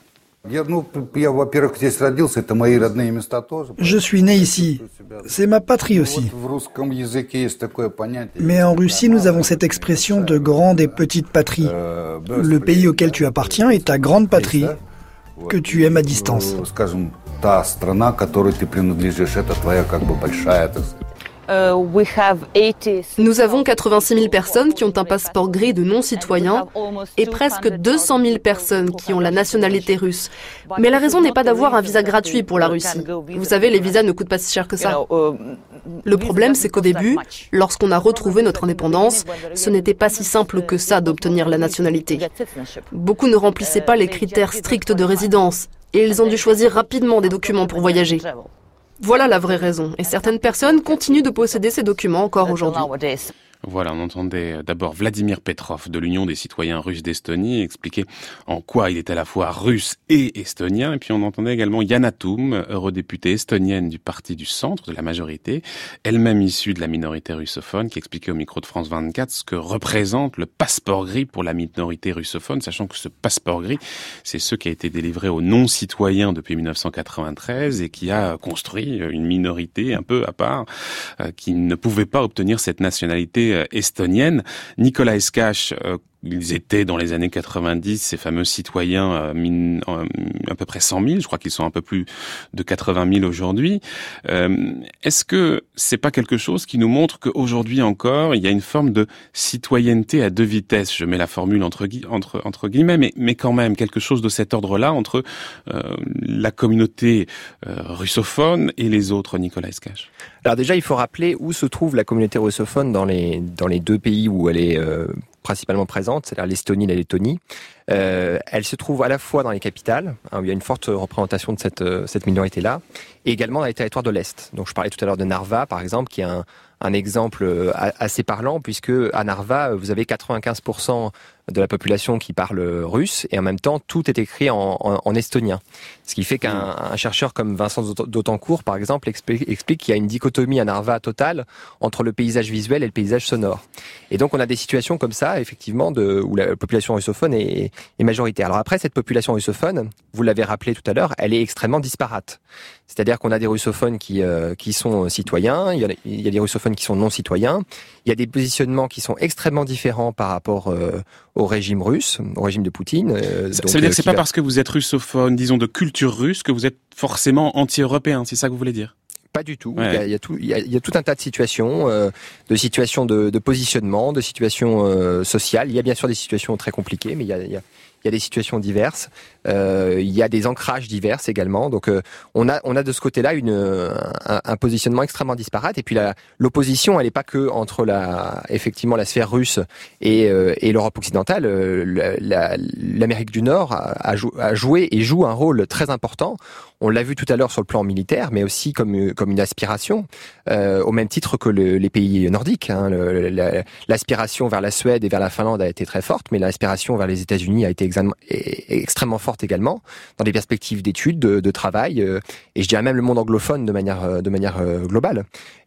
Je suis né ici. C'est ma patrie aussi. Mais en Russie, nous avons cette expression de grande et petite patrie. Le pays auquel tu appartiens est ta grande patrie, que tu aimes à distance. Nous avons 86 000 personnes qui ont un passeport gris de non-citoyens et presque 200 000 personnes qui ont la nationalité russe. Mais la raison n'est pas d'avoir un visa gratuit pour la Russie. Vous savez, les visas ne coûtent pas si cher que ça. Le problème, c'est qu'au début, lorsqu'on a retrouvé notre indépendance, ce n'était pas si simple que ça d'obtenir la nationalité. Beaucoup ne remplissaient pas les critères stricts de résidence et ils ont dû choisir rapidement des documents pour voyager. Voilà la vraie raison. Et certaines personnes continuent de posséder ces documents encore aujourd'hui. Voilà, on entendait d'abord Vladimir Petrov de l'Union des citoyens russes d'Estonie expliquer en quoi il est à la fois russe et estonien. Et puis on entendait également Yana Toom, eurodéputée estonienne du parti du centre, de la majorité, elle-même issue de la minorité russophone, qui expliquait au micro de France 24 ce que représente le passeport gris pour la minorité russophone, sachant que ce passeport gris, c'est ce qui a été délivré aux non-citoyens depuis 1993 et qui a construit une minorité un peu à part qui ne pouvait pas obtenir cette nationalité estonienne. Nicolas Escache, ils étaient dans les années 90, ces fameux citoyens à peu près 100 000, je crois qu'ils sont un peu plus de 80 000 aujourd'hui. Est-ce que c'est pas quelque chose qui nous montre qu'aujourd'hui encore, il y a une forme de citoyenneté à deux vitesses? Je mets la formule entre guillemets, mais quand même quelque chose de cet ordre-là entre la communauté russophone et les autres, Nicolas Escache. Alors déjà, il faut rappeler où se trouve la communauté russophone dans les deux pays où elle est principalement présente, c'est-à-dire l'Estonie et la Lettonie. Elle se trouve à la fois dans les capitales, où il y a une forte représentation de cette minorité-là, et également dans les territoires de l'Est. Donc je parlais tout à l'heure de Narva, par exemple, qui est un exemple assez parlant, puisque à Narva, vous avez 95% de la population qui parle russe, et en même temps, tout est écrit en estonien. Ce qui fait qu'un chercheur comme Vincent Dautancourt, par exemple, explique qu'il y a une dichotomie à Narva totale entre le paysage visuel et le paysage sonore. Et donc, on a des situations comme ça, effectivement, où la population russophone est majoritaire. Alors après, cette population russophone, vous l'avez rappelé tout à l'heure, elle est extrêmement disparate. C'est-à-dire qu'on a des russophones qui sont citoyens, il y a des russophones qui sont non citoyens, il y a des positionnements qui sont extrêmement différents par rapport au régime russe, au régime de Poutine. Ça veut dire que c'est pas parce que vous êtes russophone, disons de culture russe, que vous êtes forcément anti-européen, c'est ça que vous voulez dire? Pas du tout. Ouais. Il y a tout un tas de situations de positionnement, de situations sociales. Il y a bien sûr des situations très compliquées, mais il y a des situations diverses. Il y a des ancrages divers également. Donc on a de ce côté-là un positionnement extrêmement disparate. Et puis l'opposition, elle n'est pas que entre effectivement la sphère russe et l'Europe occidentale. L'Amérique du Nord a joué et joue un rôle très important. On l'a vu tout à l'heure sur le plan militaire, mais aussi comme une aspiration, au même titre que les pays nordiques. Hein. L'aspiration vers la Suède et vers la Finlande a été très forte, mais l'aspiration vers les États-Unis a été extrêmement forte également, dans des perspectives d'études, de travail, et je dirais même le monde anglophone de manière globale.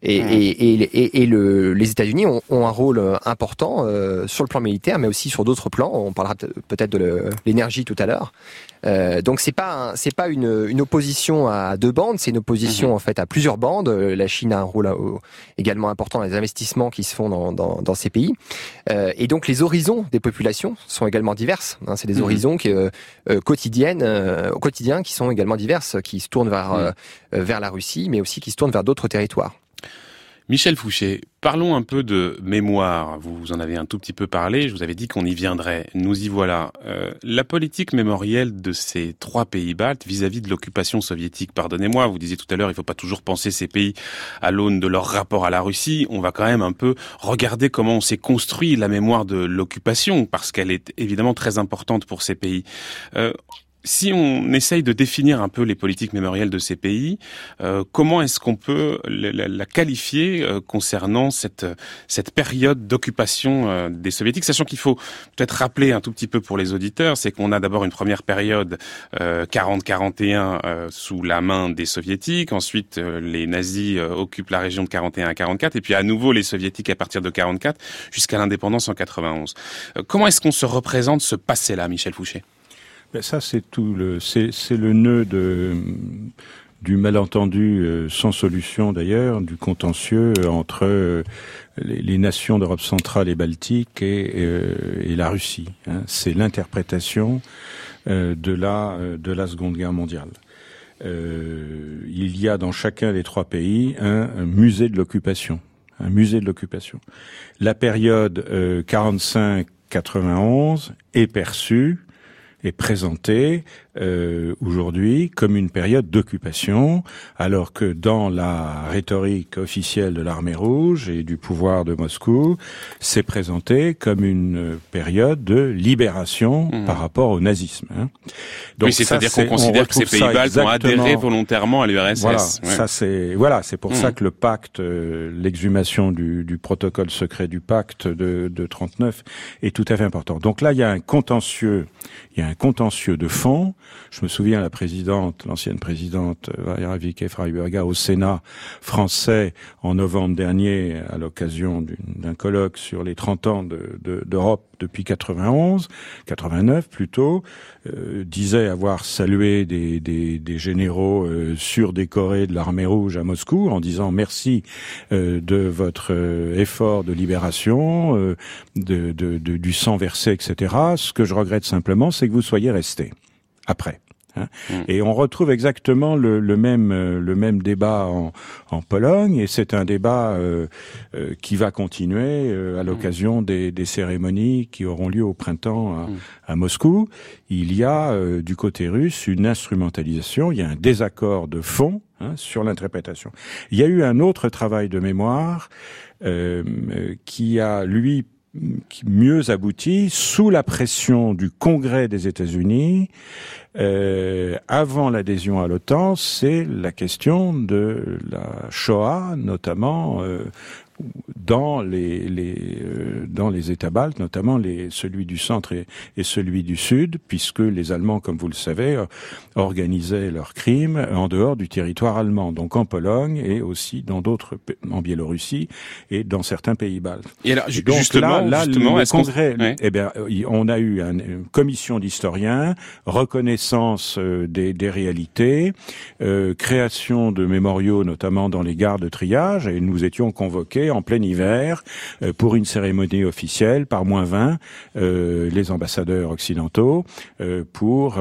Et les États-Unis ont un rôle important sur le plan militaire, mais aussi sur d'autres plans. On parlera peut-être de l'énergie tout à l'heure. Donc c'est pas une opposition à deux bandes, c'est une opposition en fait à plusieurs bandes. La Chine a un rôle également important dans les investissements qui se font dans ces pays. Et donc les horizons des populations sont également diverses. Hein, c'est des horizons au quotidien qui sont également diverses, qui se tournent vers la Russie, mais aussi qui se tournent vers d'autres territoires. Michel Fouché, parlons un peu de mémoire. Vous en avez un tout petit peu parlé, je vous avais dit qu'on y viendrait. Nous y voilà. La politique mémorielle de ces trois pays baltes vis-à-vis de l'occupation soviétique, pardonnez-moi, vous disiez tout à l'heure, il ne faut pas toujours penser ces pays à l'aune de leur rapport à la Russie. On va quand même un peu regarder comment on s'est construit la mémoire de l'occupation, parce qu'elle est évidemment très importante pour ces pays. Si on essaye de définir un peu les politiques mémorielles de ces pays, comment est-ce qu'on peut la qualifier concernant cette période d'occupation des soviétiques, sachant qu'il faut peut-être rappeler un tout petit peu pour les auditeurs, c'est qu'on a d'abord une première période 40-41 sous la main des soviétiques, ensuite les nazis occupent la région de 41 à 44, et puis à nouveau les soviétiques à partir de 44 jusqu'à l'indépendance en 91. Comment est-ce qu'on se représente ce passé-là, Michel Fouché? Ça, c'est c'est le nœud du malentendu sans solution d'ailleurs, du contentieux entre les nations d'Europe centrale et baltique et la Russie. Hein. C'est l'interprétation de la Seconde Guerre mondiale. il y a dans chacun des 3 pays un musée de l'occupation. Un musée de l'occupation. La période 45-91 est perçue, est présentée aujourd'hui comme une période d'occupation, alors que dans la rhétorique officielle de l'armée rouge et du pouvoir de Moscou, c'est présenté comme une période de libération par rapport au nazisme. Donc oui, c'est-à-dire qu'on considère que ces pays baltes ont adhéré volontairement à l'URSS. Voilà, c'est pour ça que le pacte, l'exhumation du protocole secret du pacte de 39 est tout à fait important. Donc là, il y a un contentieux de fond. Je me souviens, l'ancienne présidente Valéria Viquet-Freiberger au Sénat français en novembre dernier, à l'occasion d'un colloque sur les 30 ans d'Europe depuis 89 plutôt, disait avoir salué des généraux surdécorés de l'armée rouge à Moscou en disant merci de votre effort de libération, du sang versé, etc. Ce que je regrette simplement, c'est que vous soyez restés après. Et on retrouve exactement le même débat en Pologne, et c'est un débat qui va continuer à l'occasion des cérémonies qui auront lieu au printemps à Moscou. Il y a du côté russe une instrumentalisation, il y a un désaccord de fond sur l'interprétation. Il y a eu un autre travail de mémoire qui a lui mieux abouti sous la pression du Congrès des États-Unis. Avant l'adhésion à l'OTAN, c'est la question de la Shoah, notamment dans les États baltes, notamment celui du centre et celui du sud, puisque les Allemands, comme vous le savez, organisaient leurs crimes en dehors du territoire allemand, donc en Pologne et aussi dans d'autres, en Biélorussie et dans certains pays baltes. Et alors, donc justement, le Congrès, on a eu une commission d'historiens, reconnaissance des réalités, création de mémoriaux, notamment dans les gares de triage, et nous étions convoqués en plein hiver pour une cérémonie officielle par -20 les ambassadeurs occidentaux pour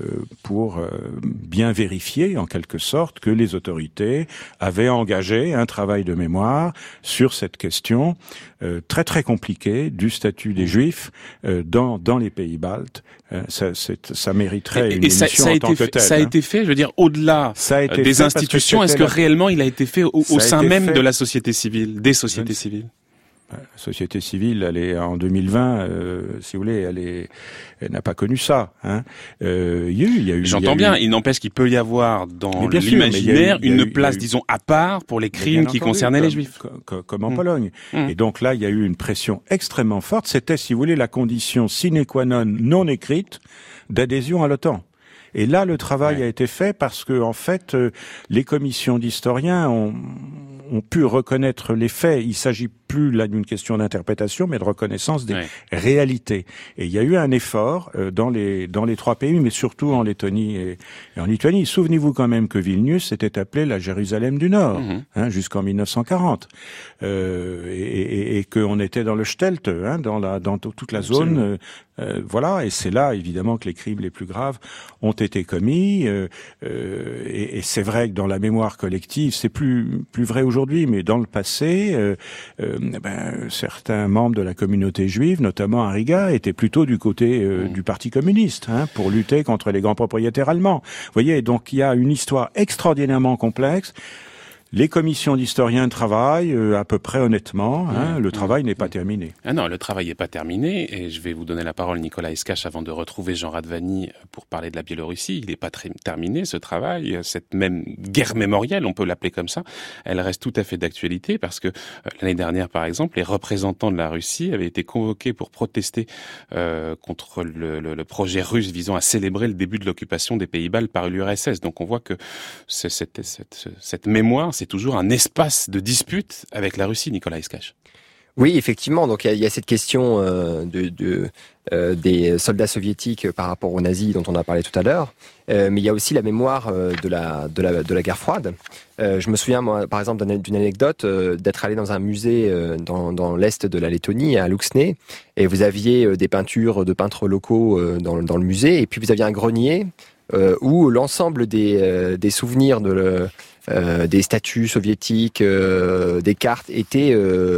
bien vérifier en quelque sorte que les autorités avaient engagé un travail de mémoire sur cette question très très compliquée du statut des Juifs dans les pays baltes. Ça mériterait une émission en tant que telle. Ça a été fait, je veux dire, au-delà des institutions. Est-ce que réellement il a été fait au sein même de la société civile, des sociétés civiles? La société civile, elle est en 2020, si vous voulez, elle n'a pas connu ça. Il y a eu. J'entends bien. Il n'empêche qu'il peut y avoir dans l'imaginaire une place, disons, à part pour les crimes qui concernaient les Juifs, comme en Pologne. Et donc là, il y a eu une pression extrêmement forte. C'était, si vous voulez, la condition sine qua non non écrite d'adhésion à l'OTAN. Et là, le travail a été fait parce que, en fait, les commissions d'historiens ont pu reconnaître les faits. Il s'agit plus là d'une question d'interprétation, mais de reconnaissance des réalités. Et il y a eu un effort dans les 3 pays, mais surtout en Lettonie et en Lituanie. Souvenez-vous quand même que Vilnius était appelée la Jérusalem du Nord, jusqu'en 1940, et qu'on était dans le Stelt, dans toute la zone. Voilà, et c'est là évidemment que les crimes les plus graves ont été commis. Et c'est vrai que dans la mémoire collective, c'est plus vrai aujourd'hui, mais dans le passé, certains membres de la communauté juive, notamment à Riga, étaient plutôt du côté du Parti communiste, pour lutter contre les grands propriétaires allemands. Vous voyez, donc il y a une histoire extraordinairement complexe. Les commissions d'historiens travaillent à peu près honnêtement. Le travail n'est pas terminé. Ah non, le travail n'est pas terminé. Et je vais vous donner la parole, Nicolas Escache, avant de retrouver Jean Radvani pour parler de la Biélorussie. Il n'est pas terminé, ce travail. Cette même guerre mémorielle, on peut l'appeler comme ça, elle reste tout à fait d'actualité parce que l'année dernière, par exemple, les représentants de la Russie avaient été convoqués pour protester contre le projet russe visant à célébrer le début de l'occupation des pays baltes par l'URSS. Donc on voit que cette mémoire, c'est toujours un espace de dispute avec la Russie, Nicolas Escache. Oui, effectivement. Donc il y a cette question des soldats soviétiques par rapport aux nazis dont on a parlé tout à l'heure, mais il y a aussi la mémoire de la guerre froide. Je me souviens, moi, par exemple, d'une anecdote d'être allé dans un musée dans l'est de la Lettonie, à Luxné, et vous aviez des peintures de peintres locaux dans le musée, et puis vous aviez un grenier où l'ensemble des souvenirs des statues soviétiques, des cartes étaient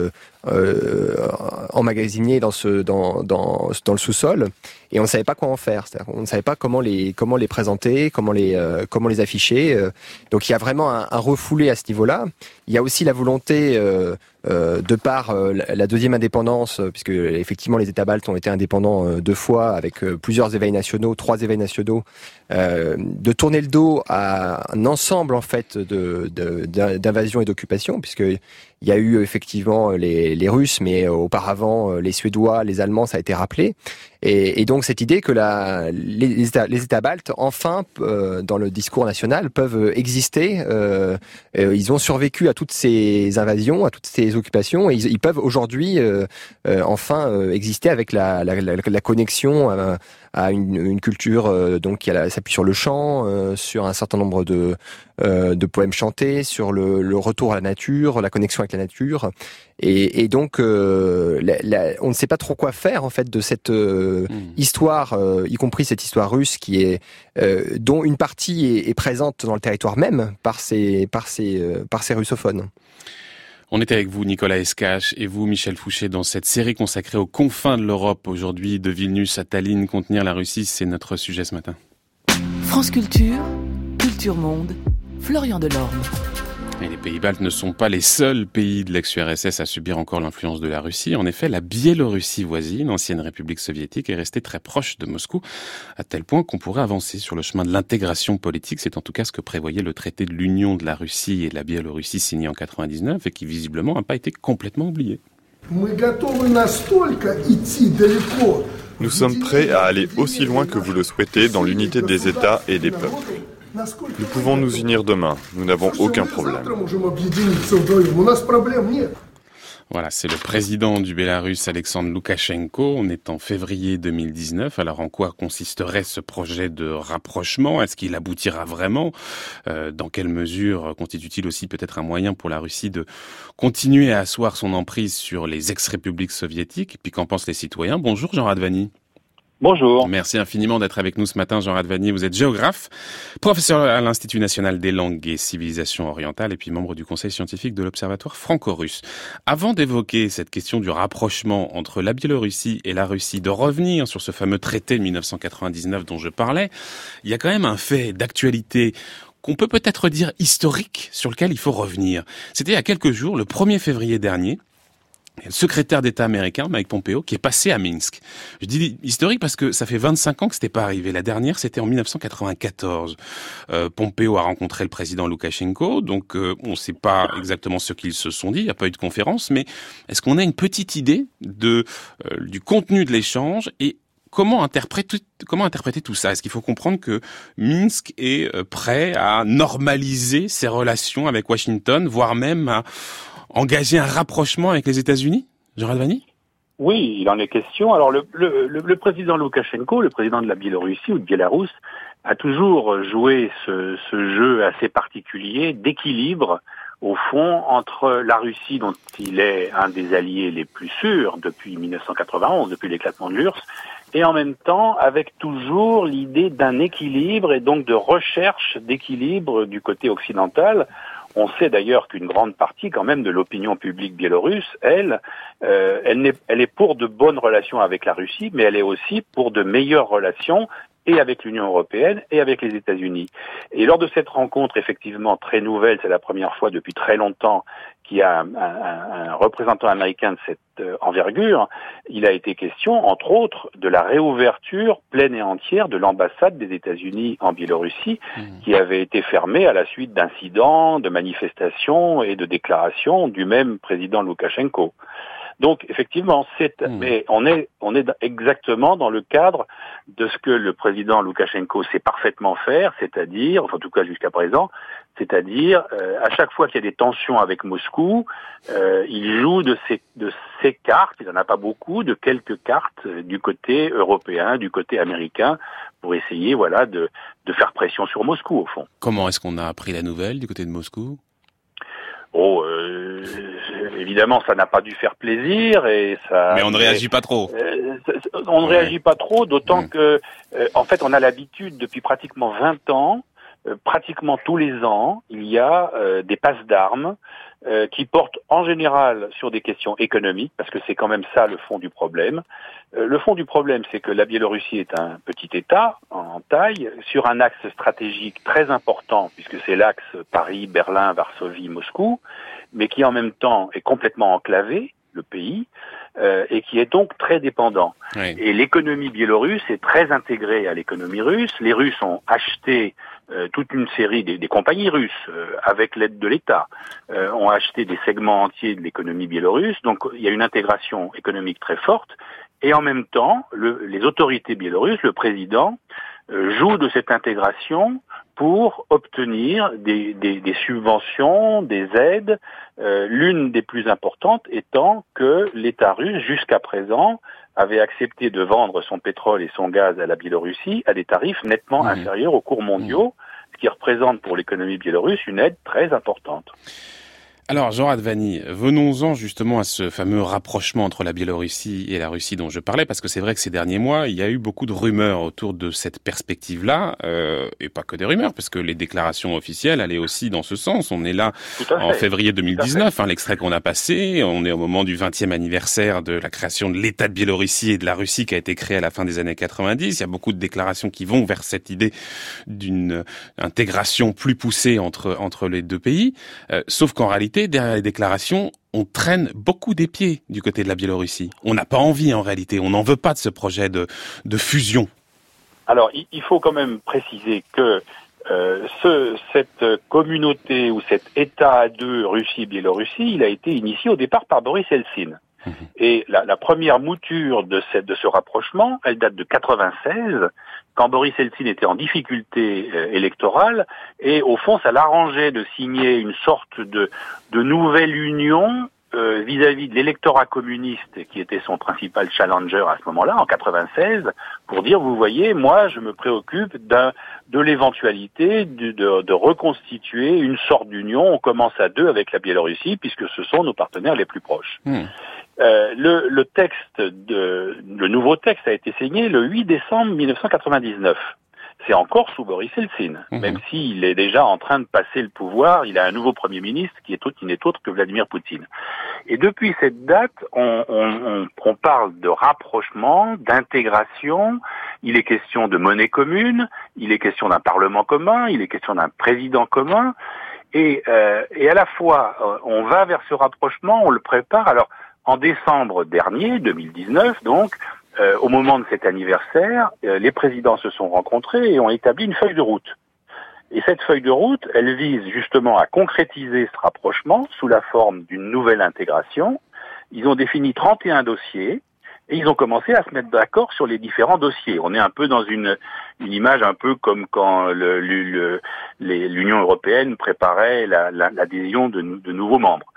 emmagasinés dans le sous-sol, et on ne savait pas quoi en faire. C'est-à-dire, on ne savait pas comment les présenter, comment les afficher. Donc il y a vraiment un refoulé à ce niveau-là. Il y a aussi la volonté, de par la deuxième indépendance, puisque effectivement les États baltes ont été indépendants 2 fois avec plusieurs éveils nationaux, 3 éveils nationaux, de tourner le dos à un ensemble en fait d'invasion et d'occupation, puisque il y a eu effectivement les Russes, mais auparavant les Suédois, les Allemands, ça a été rappelé. Et donc cette idée que les États baltes, enfin, dans le discours national, peuvent exister. Ils ont survécu à toutes ces invasions, à toutes ces occupations, et ils peuvent aujourd'hui enfin exister avec la connexion à une culture donc qui s'appuie sur le chant, sur un certain nombre de poèmes chantés, sur le retour à la nature, la connexion avec la nature, et donc on ne sait pas trop quoi faire en fait de cette histoire, y compris cette histoire russe qui est dont une partie est présente dans le territoire même par ces russophones. On était avec vous, Nicolas Escache, et vous, Michel Fouché, dans cette série consacrée aux confins de l'Europe. Aujourd'hui, de Vilnius à Tallinn, contenir la Russie, c'est notre sujet ce matin. France Culture, Culture Monde, Florian Delorme. Et les pays baltes ne sont pas les seuls pays de l'ex-URSS à subir encore l'influence de la Russie. En effet, la Biélorussie voisine, ancienne république soviétique, est restée très proche de Moscou, à tel point qu'on pourrait avancer sur le chemin de l'intégration politique. C'est en tout cas ce que prévoyait le traité de l'union de la Russie et de la Biélorussie signé en 99 et qui visiblement n'a pas été complètement oublié. Nous sommes prêts à aller aussi loin que vous le souhaitez dans l'unité des États et des peuples. Nous pouvons nous unir demain, nous n'avons aucun problème. Voilà, c'est le président du Bélarus, Alexandre Loukachenko. On est en février 2019. Alors, en quoi consisterait ce projet de rapprochement ? Est-ce qu'il aboutira vraiment ? Dans quelle mesure constitue-t-il aussi peut-être un moyen pour la Russie de continuer à asseoir son emprise sur les ex-républiques soviétiques ? Et puis, qu'en pensent les citoyens ? Bonjour, Jean Radvani. Bonjour. Merci infiniment d'être avec nous ce matin, Jean Radvani. Vous êtes géographe, professeur à l'Institut national des langues et civilisations orientales et puis membre du conseil scientifique de l'Observatoire franco-russe. Avant d'évoquer cette question du rapprochement entre la Biélorussie et la Russie, de revenir sur ce fameux traité de 1999 dont je parlais, il y a quand même un fait d'actualité qu'on peut peut-être dire historique sur lequel il faut revenir. C'était il y a quelques jours, le 1er février dernier, le secrétaire d'État américain, Mike Pompeo, qui est passé à Minsk. Je dis historique parce que ça fait 25 ans que c'était pas arrivé. La dernière, c'était en 1994. Pompeo a rencontré le président Loukachenko, donc on ne sait pas exactement ce qu'ils se sont dit, il n'y a pas eu de conférence, mais est-ce qu'on a une petite idée du contenu de l'échange et comment interpréter tout ça ? Est-ce qu'il faut comprendre que Minsk est prêt à normaliser ses relations avec Washington, voire même à engager un rapprochement avec les États-Unis, Jean Radvani ? Oui, il en est question. Alors le président Loukachenko, le président de la Biélorussie ou de Biélarus, a toujours joué ce jeu assez particulier d'équilibre, au fond, entre la Russie, dont il est un des alliés les plus sûrs depuis 1991, depuis l'éclatement de l'URSS, et en même temps avec toujours l'idée d'un équilibre et donc de recherche d'équilibre du côté occidental. On sait d'ailleurs qu'une grande partie quand même de l'opinion publique biélorusse, elle est pour de bonnes relations avec la Russie, mais elle est aussi pour de meilleures relations et avec l'Union européenne et avec les États-Unis. Et lors de cette rencontre effectivement très nouvelle, c'est la première fois depuis très longtemps qu'il y a un représentant américain de cette envergure, il a été question, entre autres, de la réouverture pleine et entière de l'ambassade des États-Unis en Biélorussie, qui avait été fermée à la suite d'incidents, de manifestations et de déclarations du même président Loukachenko. Donc effectivement, mais on est exactement dans le cadre de ce que le président Loukachenko sait parfaitement faire, c'est-à-dire, enfin, en tout cas jusqu'à présent, c'est-à-dire à chaque fois qu'il y a des tensions avec Moscou, il joue de ces cartes, il n'en a pas beaucoup, de quelques cartes du côté européen, du côté américain, pour essayer de faire pression sur Moscou au fond. Comment est-ce qu'on a appris la nouvelle du côté de Moscou ? Évidemment, ça n'a pas dû faire plaisir et ça. Mais on ne réagit pas trop. On ne réagit pas trop, d'autant que En fait, on a l'habitude depuis pratiquement 20 ans, pratiquement tous les ans, il y a des passes d'armes qui portent en général sur des questions économiques, parce que c'est quand même ça le fond du problème. Le fond du problème, c'est que la Biélorussie est un petit État en taille, sur un axe stratégique très important, puisque c'est l'axe Paris, Berlin, Varsovie, Moscou, mais qui en même temps est complètement enclavé, le pays, et qui est donc très dépendant. Oui. Et l'économie biélorusse est très intégrée à l'économie russe. Les Russes ont acheté toute une série des compagnies russes, avec l'aide de l'État, ont acheté des segments entiers de l'économie biélorusse. Donc il y a une intégration économique très forte. Et en même temps, les autorités biélorusses, le président, jouent de cette intégration pour obtenir des subventions, des aides, l'une des plus importantes étant que l'État russe, jusqu'à présent, avait accepté de vendre son pétrole et son gaz à la Biélorussie à des tarifs nettement inférieurs aux cours mondiaux, ce qui représente pour l'économie biélorusse une aide très importante. Alors, Jean Radvani, venons-en justement à ce fameux rapprochement entre la Biélorussie et la Russie dont je parlais, parce que c'est vrai que ces derniers mois, il y a eu beaucoup de rumeurs autour de cette perspective-là, et pas que des rumeurs, parce que les déclarations officielles allaient aussi dans ce sens. On est là en février 2019, l'extrait qu'on a passé, on est au moment du 20e anniversaire de la création de l'État de Biélorussie et de la Russie qui a été créée à la fin des années 90. Il y a beaucoup de déclarations qui vont vers cette idée d'une intégration plus poussée entre les deux pays, sauf qu'en réalité, derrière les déclarations, on traîne beaucoup des pieds du côté de la Biélorussie. On n'a pas envie en réalité, on n'en veut pas de ce projet de fusion. Alors, il faut quand même préciser que cette communauté ou cet État à deux Russie-Biélorussie, il a été initié au départ par Boris Eltsine. Et la première mouture de ce rapprochement, elle date de 96, quand Boris Eltsine était en difficulté électorale, et au fond, ça l'arrangeait de signer une sorte de nouvelle union vis-à-vis de l'électorat communiste, qui était son principal challenger à ce moment-là, en 96, pour dire, vous voyez, moi, je me préoccupe de l'éventualité de reconstituer une sorte d'union. On commence à deux avec la Biélorussie, puisque ce sont nos partenaires les plus proches. Le nouveau texte a été signé le 8 décembre 1999. C'est encore sous Boris Eltsine, même s'il est déjà en train de passer le pouvoir. Il a un nouveau Premier ministre qui n'est autre que Vladimir Poutine. Et depuis cette date, on parle de rapprochement, d'intégration. Il est question de monnaie commune, il est question d'un parlement commun, il est question d'un président commun. Et à la fois, on va vers ce rapprochement, on le prépare. Alors, en décembre dernier, 2019, donc, au moment de cet anniversaire, les présidents se sont rencontrés et ont établi une feuille de route. Et cette feuille de route, elle vise justement à concrétiser ce rapprochement sous la forme d'une nouvelle intégration. Ils ont défini 31 dossiers et ils ont commencé à se mettre d'accord sur les différents dossiers. On est un peu dans une image un peu comme quand l'Union européenne préparait l'adhésion de nouveaux membres.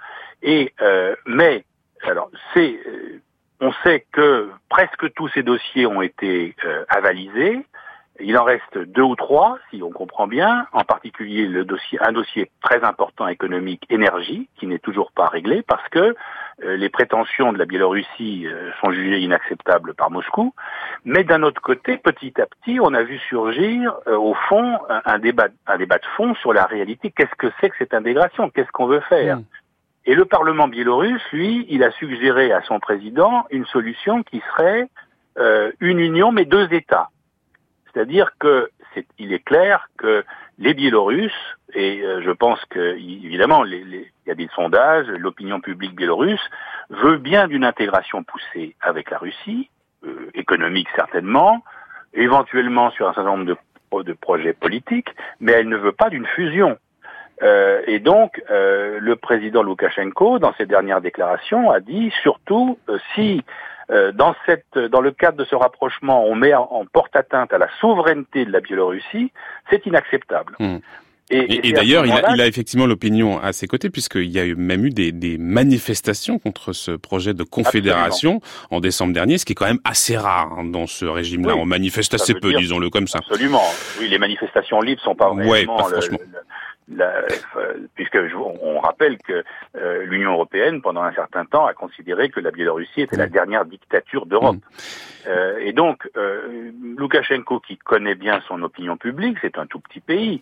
On sait que presque tous ces dossiers ont été avalisés. Il en reste 2 ou 3, si on comprend bien, en particulier un dossier très important économique, énergie, qui n'est toujours pas réglé parce que les prétentions de la Biélorussie sont jugées inacceptables par Moscou. Mais d'un autre côté, petit à petit, on a vu surgir, au fond, un débat de fond sur la réalité. Qu'est-ce que c'est que cette intégration? Qu'est-ce qu'on veut faire? Et le Parlement biélorusse, lui, il a suggéré à son président une solution qui serait une union mais 2 États. C'est-à-dire il est clair que les Biélorusses, et je pense que évidemment il y a des sondages, l'opinion publique biélorusse veut bien d'une intégration poussée avec la Russie, économique certainement, éventuellement sur un certain nombre de projets politiques, mais elle ne veut pas d'une fusion. Et donc, le président Loukachenko, dans ses dernières déclarations, a dit surtout si dans le cadre de ce rapprochement, on met en porte-atteinte à la souveraineté de la Biélorussie, c'est inacceptable. Et d'ailleurs, il a effectivement l'opinion à ses côtés, puisqu'il y a même eu des manifestations contre ce projet de confédération en décembre dernier, ce qui est quand même assez rare dans ce régime-là. Oui, on manifeste assez peu, disons-le comme ça. Absolument. Oui, les manifestations libres sont pas vraiment puisque on rappelle que l'Union européenne, pendant un certain temps, a considéré que la Biélorussie était la dernière dictature d'Europe. Et donc, Loukachenko, qui connaît bien son opinion publique, c'est un tout petit pays,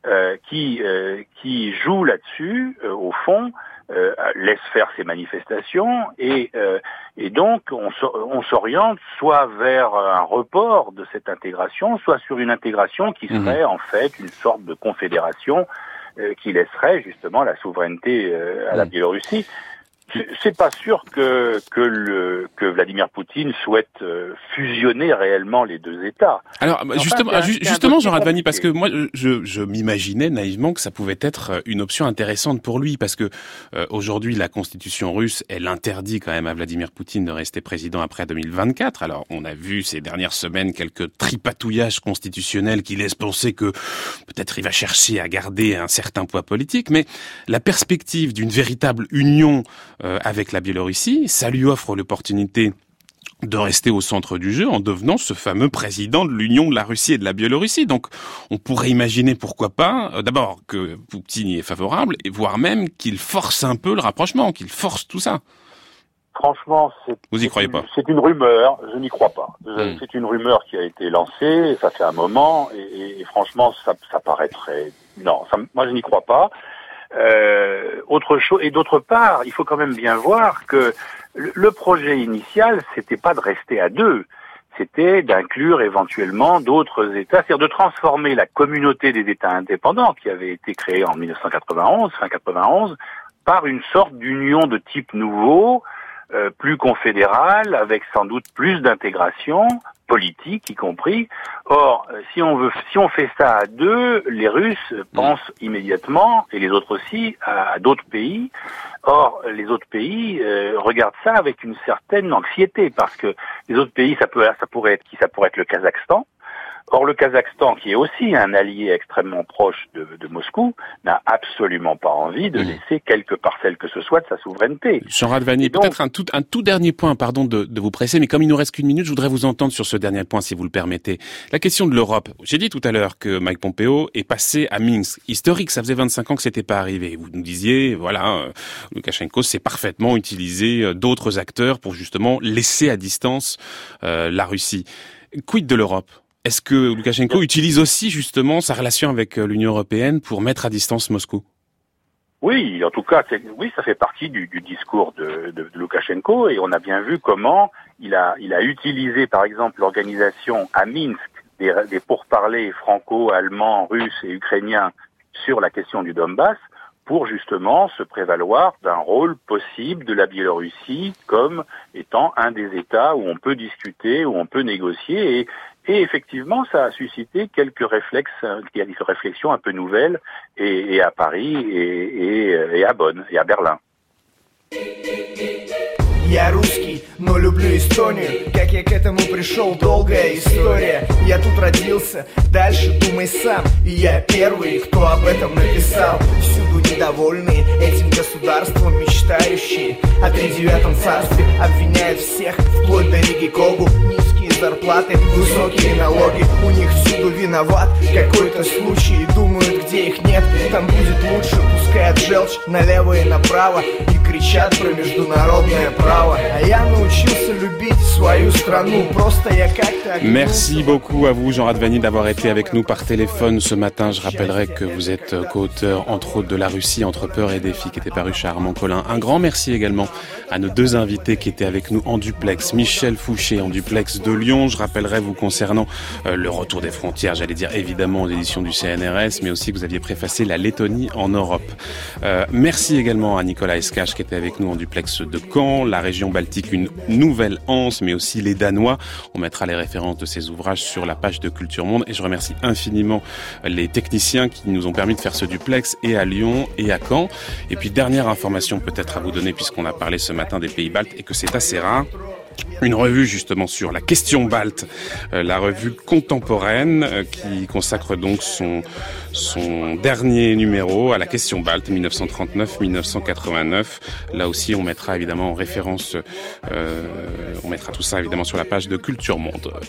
qui joue là-dessus, au fond, laisse faire ses manifestations et donc on s'oriente soit vers un report de cette intégration, soit sur une intégration qui serait en fait une sorte de confédération qui laisserait justement la souveraineté à la Biélorussie. C'est pas sûr que Vladimir Poutine souhaite fusionner réellement les deux États. Alors justement, Jean Radvani, parce que moi je m'imaginais naïvement que ça pouvait être une option intéressante pour lui, parce que aujourd'hui la constitution russe, elle interdit quand même à Vladimir Poutine de rester président après 2024. Alors on a vu ces dernières semaines quelques tripatouillages constitutionnels qui laissent penser que peut-être il va chercher à garder un certain poids politique, mais la perspective d'une véritable union avec la Biélorussie, ça lui offre l'opportunité de rester au centre du jeu en devenant ce fameux président de l'Union de la Russie et de la Biélorussie. Donc on pourrait imaginer, pourquoi pas, d'abord que Poutine y est favorable, et voire même qu'il force un peu le rapprochement, qu'il force tout ça. Franchement, vous y croyez pas? C'est une rumeur, je n'y crois pas. C'est une rumeur qui a été lancée, ça fait un moment, et franchement, ça paraîtrait... Non, moi je n'y crois pas. Autre chose, et d'autre part, il faut quand même bien voir que le projet initial, c'était pas de rester à deux, c'était d'inclure éventuellement d'autres États, c'est-à-dire de transformer la communauté des États indépendants qui avait été créée en 1991, fin 91, par une sorte d'union de type nouveau, plus confédérale, avec sans doute plus d'intégration politique y compris. Or, si on fait ça à deux, les Russes pensent immédiatement, et les autres aussi, à d'autres pays. Or, les autres pays regardent ça avec une certaine anxiété, parce que les autres pays, ça pourrait être le Kazakhstan. Or, le Kazakhstan, qui est aussi un allié extrêmement proche de Moscou, n'a absolument pas envie de laisser quelque parcelle que ce soit de sa souveraineté. Jean Radvani, peut-être un tout dernier point, pardon de vous presser, mais comme il nous reste qu'une minute, je voudrais vous entendre sur ce dernier point, si vous le permettez. La question de l'Europe. J'ai dit tout à l'heure que Mike Pompeo est passé à Minsk. Historique, ça faisait 25 ans que c'était pas arrivé. Vous nous disiez, voilà, Loukachenko sait parfaitement utiliser d'autres acteurs pour justement laisser à distance la Russie. Quid de l'Europe ? Est-ce que Loukachenko utilise aussi justement sa relation avec l'Union européenne pour mettre à distance Moscou? Oui, en tout cas, ça fait partie du discours de Loukachenko, et on a bien vu comment il a utilisé, par exemple, l'organisation à Minsk des pourparlers franco-allemands, russes et ukrainiens sur la question du Donbass pour justement se prévaloir d'un rôle possible de la Biélorussie comme étant un des États où on peut discuter, où on peut négocier, et effectivement, ça a suscité quelques réflexions un peu nouvelles, et à Paris, et à Bonn, et à Berlin. Я русский, но люблю Эстонию. Как я к этому пришел, долгая история. Я тут родился, дальше думай сам. И я первый, кто об этом написал. Всюду недовольные этим государством, мечтающие о тридевятом царстве. Обвиняют всех, вплоть до Риги Когу. Низкие зарплаты, высокие налоги. У них всюду виноват какой-то случай. И думают, где их нет, там будет лучше. Пускают желчь налево и направо. И кричат про международное право. Merci beaucoup à vous, Jean Radvani, d'avoir été avec nous par téléphone ce matin. Je rappellerai que vous êtes co-auteur, entre autres, de La Russie entre peur et défi, qui était paru chez Armand Collin. Un grand merci également à nos deux invités qui étaient avec nous en duplex. Michel Fouché en duplex de Lyon. Je rappellerai vous concernant le retour des frontières, j'allais dire évidemment aux éditions du CNRS, mais aussi que vous aviez préfacé la Lettonie en Europe. Merci également à Nicolas Escache qui était avec nous en duplex de Caen, la région Baltique, une nouvelle anse, mais aussi les Danois. On mettra les références de ces ouvrages sur la page de Culture Monde, et je remercie infiniment les techniciens qui nous ont permis de faire ce duplex, et à Lyon et à Caen. Et puis dernière information peut-être à vous donner, puisqu'on a parlé ce matin des pays baltes et que c'est assez rare. Une revue justement sur la question balte, la revue contemporaine qui consacre donc son dernier numéro à la question balte 1939-1989. Là aussi, on mettra évidemment en référence, on mettra tout ça évidemment sur la page de Culture Monde.